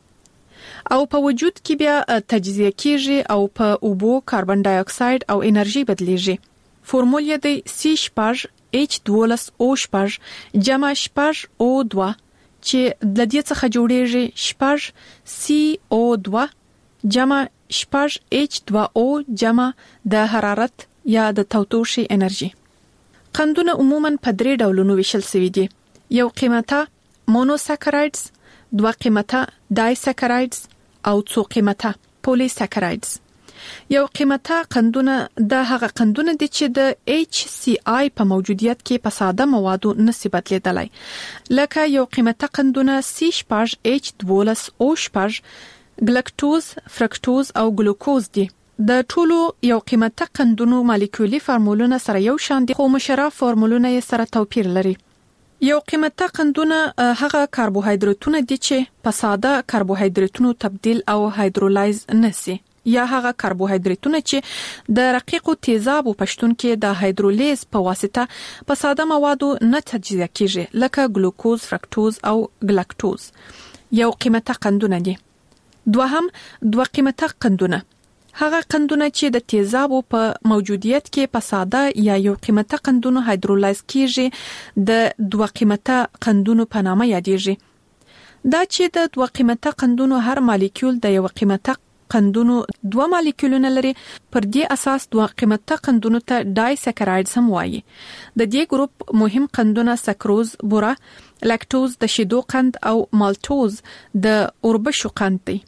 او په وجود کې بیا تجزیه کیږي او په اوبو، کاربن ډای اکساید او انرژي بدلیږي. فورمول یې دی سی شپږ ایچ دوولس او شپږ جمع شپږ او دوه چې د دې څخه جوړیږي شپږ سی او دوه جمع شپږ ایچ دوه او جمع د حرارت یا د تودوخې انرژي. قندونه عموماً په درې ډولونو ویشل شوي دي. یو قیمته مونوساکرایډز، دوه قیمته دایساکرایډز او څو قیمته پولیساکرایډز. یو قیمته قندونه د هغه قندونه دي چې د ایچ سی آی په موجودیت کې په ساده موادو نسي بدلیدلای. لکه یو قیمته قندونه سی شپږ ایچ دوولس او شپږ ګلکټوز، فرکټوز او ګلوکوز دي. د ټولو یو قیمته قندونو مالیکولي فارمولونه سره یو شان دي، خو مشره فارمولونه یې سره توپیر لري. یو قیمته قندونه هغه کاربوهایډریټونه دي چې په ساده کاربوهایډریټونو تبدیل او هایدرولایز نشي، یا هغه کاربوهایډریټونه چې د رقیقو تیزابو پښتون کې د هایدرولیز په واسطه په ساده موادو نه تجزیه کیږي، لکه ګلوکوز، فرکټوز او ګلکټوز. یو قیمته قندونه دي. دوهم دوه قیمته قندونه هغه قندونه چې د تیزابو په موجودیت کې په ساده یا یو قیمته قندونو هایدرولایز کیږي د دوه قیمته قندونو په نامه یادېږي. دا چې د دوه قیمته قندونو هر مالیکول د یو قیمته قندونو دوه مالیکولونه لري، پر دې اساس دوه قیمته قندونو ته ډایساکرایډز هم وایي. د دې ګروپ مهم قندونه سکروز، بوره، لاکټوز د شیدو قند او مالټوز د اوربشو قند دي.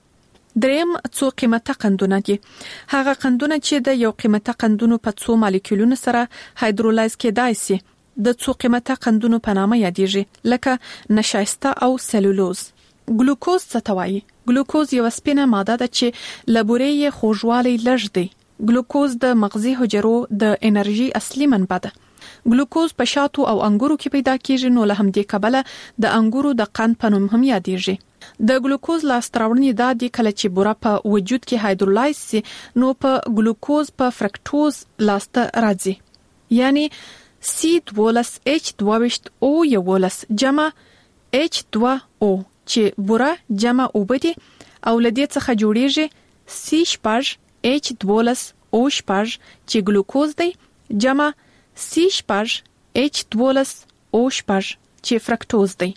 دریم څو قیمته قندونه دي. هغه قندونه چې د یو قیمته قندونو په څو مالیکولونو سره هایدرولایز کېدای شي د څو قیمته قندونو په نامه یادېږي، لکه نشایسته او سلولوز. ګلوکوز څه ته وایي؟ ګلوکوز یو سپینه ماده ده چې له بورې یې خوږوالی لږ دی. ګلوکوز د مغزي حجرو د انرژي اصلي منبع ده. ګلوکوز په شاتو او انګورو کې پیدا کیږي، نو له همدې کبله د انګورو د قند په نوم هم یادېږي. د ګلوکوز لاسته راوړنې دا دي کله چې بوره په وجود کې هایدرولایز شي نو په ګلوکوز په فرکټوز لاسته راځي، یعنی سی دولس اچ دوه او یولس جمع اچ دوه او چې بوره جمع اوبه دي او لدې څخه جوړیږي سی شپږ اچ دولس او شپږ چې ګلوکوز دی جمع سی شپږ اچ دولس او شپږ چې فرکټوز دی.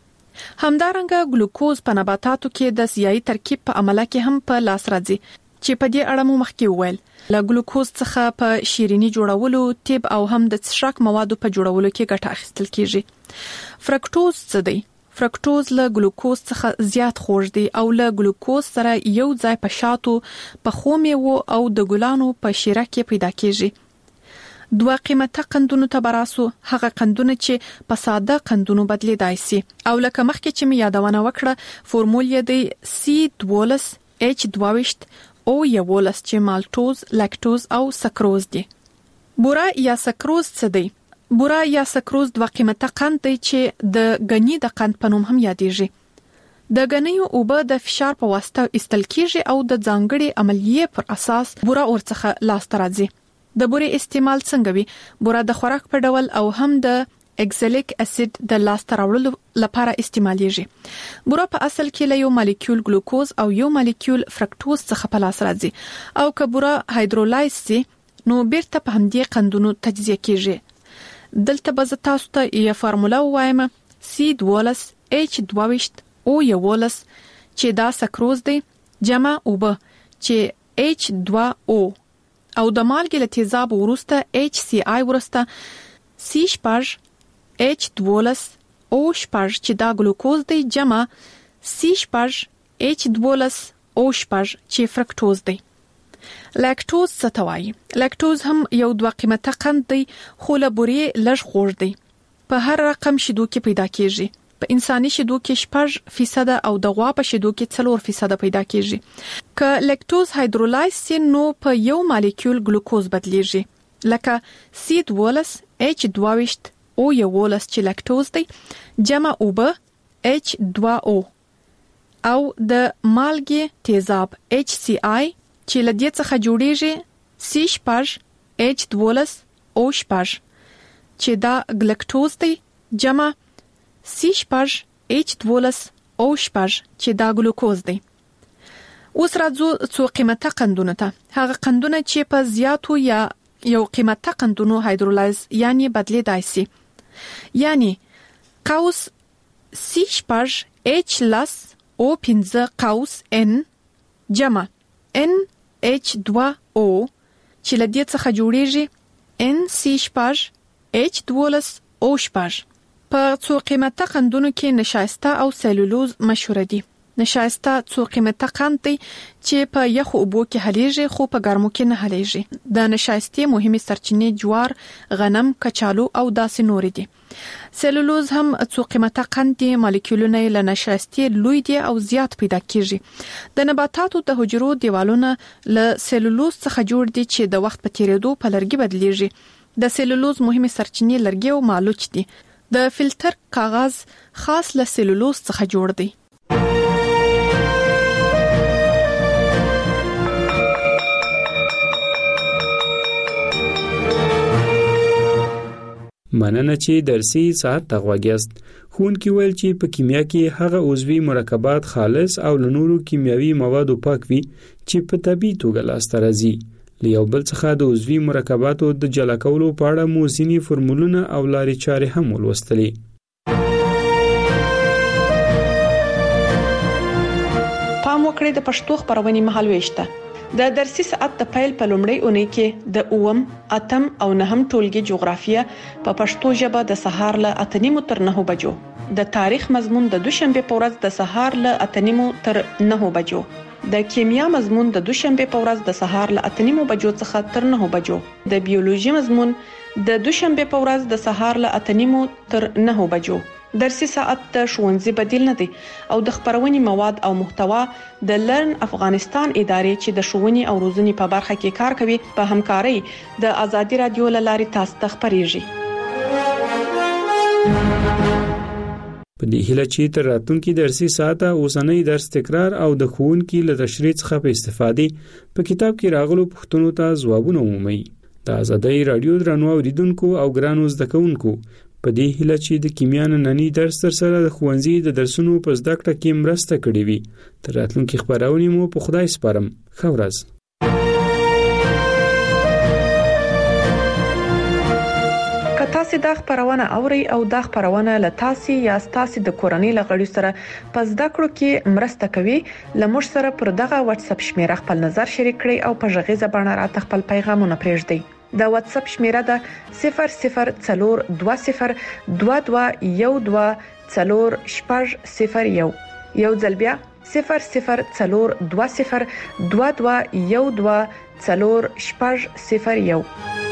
همدارنګه ګلوکوز په نباتاتو کې د سیاهي ترکیب په عمله کې هم په لاس راځي چې په دې اړه مو مخکې وویل. له ګلوکوز څخه په شیرینی جوړولو، طب او هم د څښاک موادو په جوړولو کې ګټه اخیستل کیږي. فرکټوز څه دی؟ فرکټوز له ګلوکوز څخه زیات خوږ دی او له ګلوکوز سره یو ځای په شاتو، په خو میوو او د ګلانو په شیره کې پیدا کیږي. دوه قیمته قندونو ته براسو، هغه قندونه چې په ساده قندونو بدلیدای شي او لکه مخکې چې می یادونه وکړه فورمول یې دی سی دولس اچ دوه او یولس چې مالټوز، لاکټوز او سکروز دي. بوره یا سکروز څه دی؟ بوره یا سکروز دوه قیمته قند دی چې د غنی د قند په نوم هم یادېږي. د غنیو اوبه د فشار په واسطه استل کیږي او د ځانګړي عملیې پر اساس بوره ورڅخه لاسته راځي. د بورې استعمال څنګه وي؟ بوره د خوراک په ډول او هم د اکزالیک اسید د لاسته راوړلو لپاره استعمالیږي. بوره په اصل کې له یو مالیکول ګلوکوز او یو مالیکول فرکټوز څخه په لاس راځي او که بوره هایدرولایز شي نو بیرته په همدې قندونو تجزیه کیږي. دلته به تاسو ته یو فارموله وایم سی دولس اچ دوه او یولس چې دا سکروز دی جمع اوبه چې اچ دوه او او د مالګې له تیزاب وروسته اچ سی آی وروسته سی شپږ اچ دولس او شپږ چې دا ګلوکوز دی جمع سی شپږ اچ دولس او شپږ چې فرکټوز دی. لاکټوز څه ته وایي؟ لاکټوز هم یو دوه قیمته قند دی خو له بورې لږ خوږ دی. په هر رقم شیدو کې پیدا کیږي. په انساني شیدو کې شپږ فیصد او د غوا په شیدو کې څلور فیصد پیدا کیږي. که لاکټوز هایدرولایز شي نو په یو مالیکول ګلوکوز بدلیږي، لکه سی دولس اچ دوه او یولس چې لاکټوز دی جمع اوبه اچ دوه او او د مالګې تیزاب اچ سی آی چې له دې څخه جوړیږي سی شپږ اچ دولس او شپږ چې دا ګلکټوز دی جمع سی شپږ اچ دولس او شپږ چې دا ګلوکوز دی. اوس راځو څو قیمته قندونه ته. هغه قندونه چې په زیاتو یا یو قیمته قندونو هایدرولایز یعنی بدلیدای شي، یعنی قوس سی شپږ اچ لس او پنځه قوس ان جمع ان اچ دوه او چې له دې څخه جوړیږي ان سی شپږ اچ دولس او شپږ. په څو قیمته قندونو کې نشایسته او سلولوز مشهور دي. نشایسته څو قیمته قند دی چې په یخو اوبو کې حلیږي خو په ګرمو کې نه حلیږي. د نشایستې مهمه سرچینې جوار، غنم، کچالو او داسې نور دي. سلولوز هم څو قیمته قند دي، مالیکولونه له نشایستې لوی دي او زیات پیدا کیږي. د نباتاتو د حجرو دیوالونه له سلولوز څخه جوړ دي چې د وخت په تیریدو په لرګي بدلیږي. د سلولوز مهمه سرچینې لرګي او مالوچ دي. د فلټر کاغذ خاص له سلولوز څخه جوړ دی. مننه چې درسي ساعت ته غوږیاست. ښوونکي ویل چې په کیمیا کې هغه عضوي مرکبات خالص او له نورو کیمیاوي موادو پاک وي چې په طبیعي توګه لاسته راځي. له یو بل څخه د عضوي مرکباتو د جلا کولو په اړه مو ځینې فورمولونه او لارې چارې هم ولوستلې. پام وکړئ د پښتو خبرونې مهال وېشته. د درسي ساعت د پیل په لومړۍ اونۍ کې د اووم، اتم او نهم ټولګي جغرافیه په پښتو ژبه د سهار له اته نیمو تر نهو بجو، د تاریخ مضمون د دوشنبه په ورځ د سهار له اته نیمو تر نهو بجو، د کیمیا مضمون د دوشنبه په ورځ د سهار له اته نیمو بجو څخه تر نهو بجو، د بیولوژي مضمون د دوشنبه په ورځ د سهار له اته نیمو تر نهو بجو. درسي ساعت د ښوونځي بدیل نه دی او د خبرونې مواد او محتوا د لرن افغانستان ادارې چې د ښوونې او روزنې په برخه کې کار کوي په همکارۍ د ازادي رادیو لاري تاسو ته خبريږي. په دې هیله چې تر راتلونکي درسي ساعت اوسنۍ درس تکرار او د ښوونکي له تشریح څخه په استفادې په کتاب کې راغلو پوښتنو ته ځوابونه ومومي. د ازادي رادیو درنو اوریدونکو او ګرانو زده کوونکو په دې هیله چې د کیمیا نننی درس تر سره د ښوونځي د درسونو په زده کړه کې مرسته کړې وي. تر راتلونکي خبرونه مو په خدای سپارم. ښه ورځ. که تاسو د خبرونه اوري او د خبرونه له تاسو یا تاسو د کورنۍ لغړی سره په زده کړو کې مرسته کوي، لمر سره پر دغه واتس اپ شمیره خپل نظر شریک کړئ او په ژغیزه باندې راته خپل پیغامونه پرېږدئ. د واتس اپ شمیره ده صفر صفر څلور دوه صفر دوه دوه یو دوه څلور شپږ صفر یو. یو ځل بیا صفر صفر څلور دوه صفر دوه دوه یو دوه څلور شپږ صفر یو.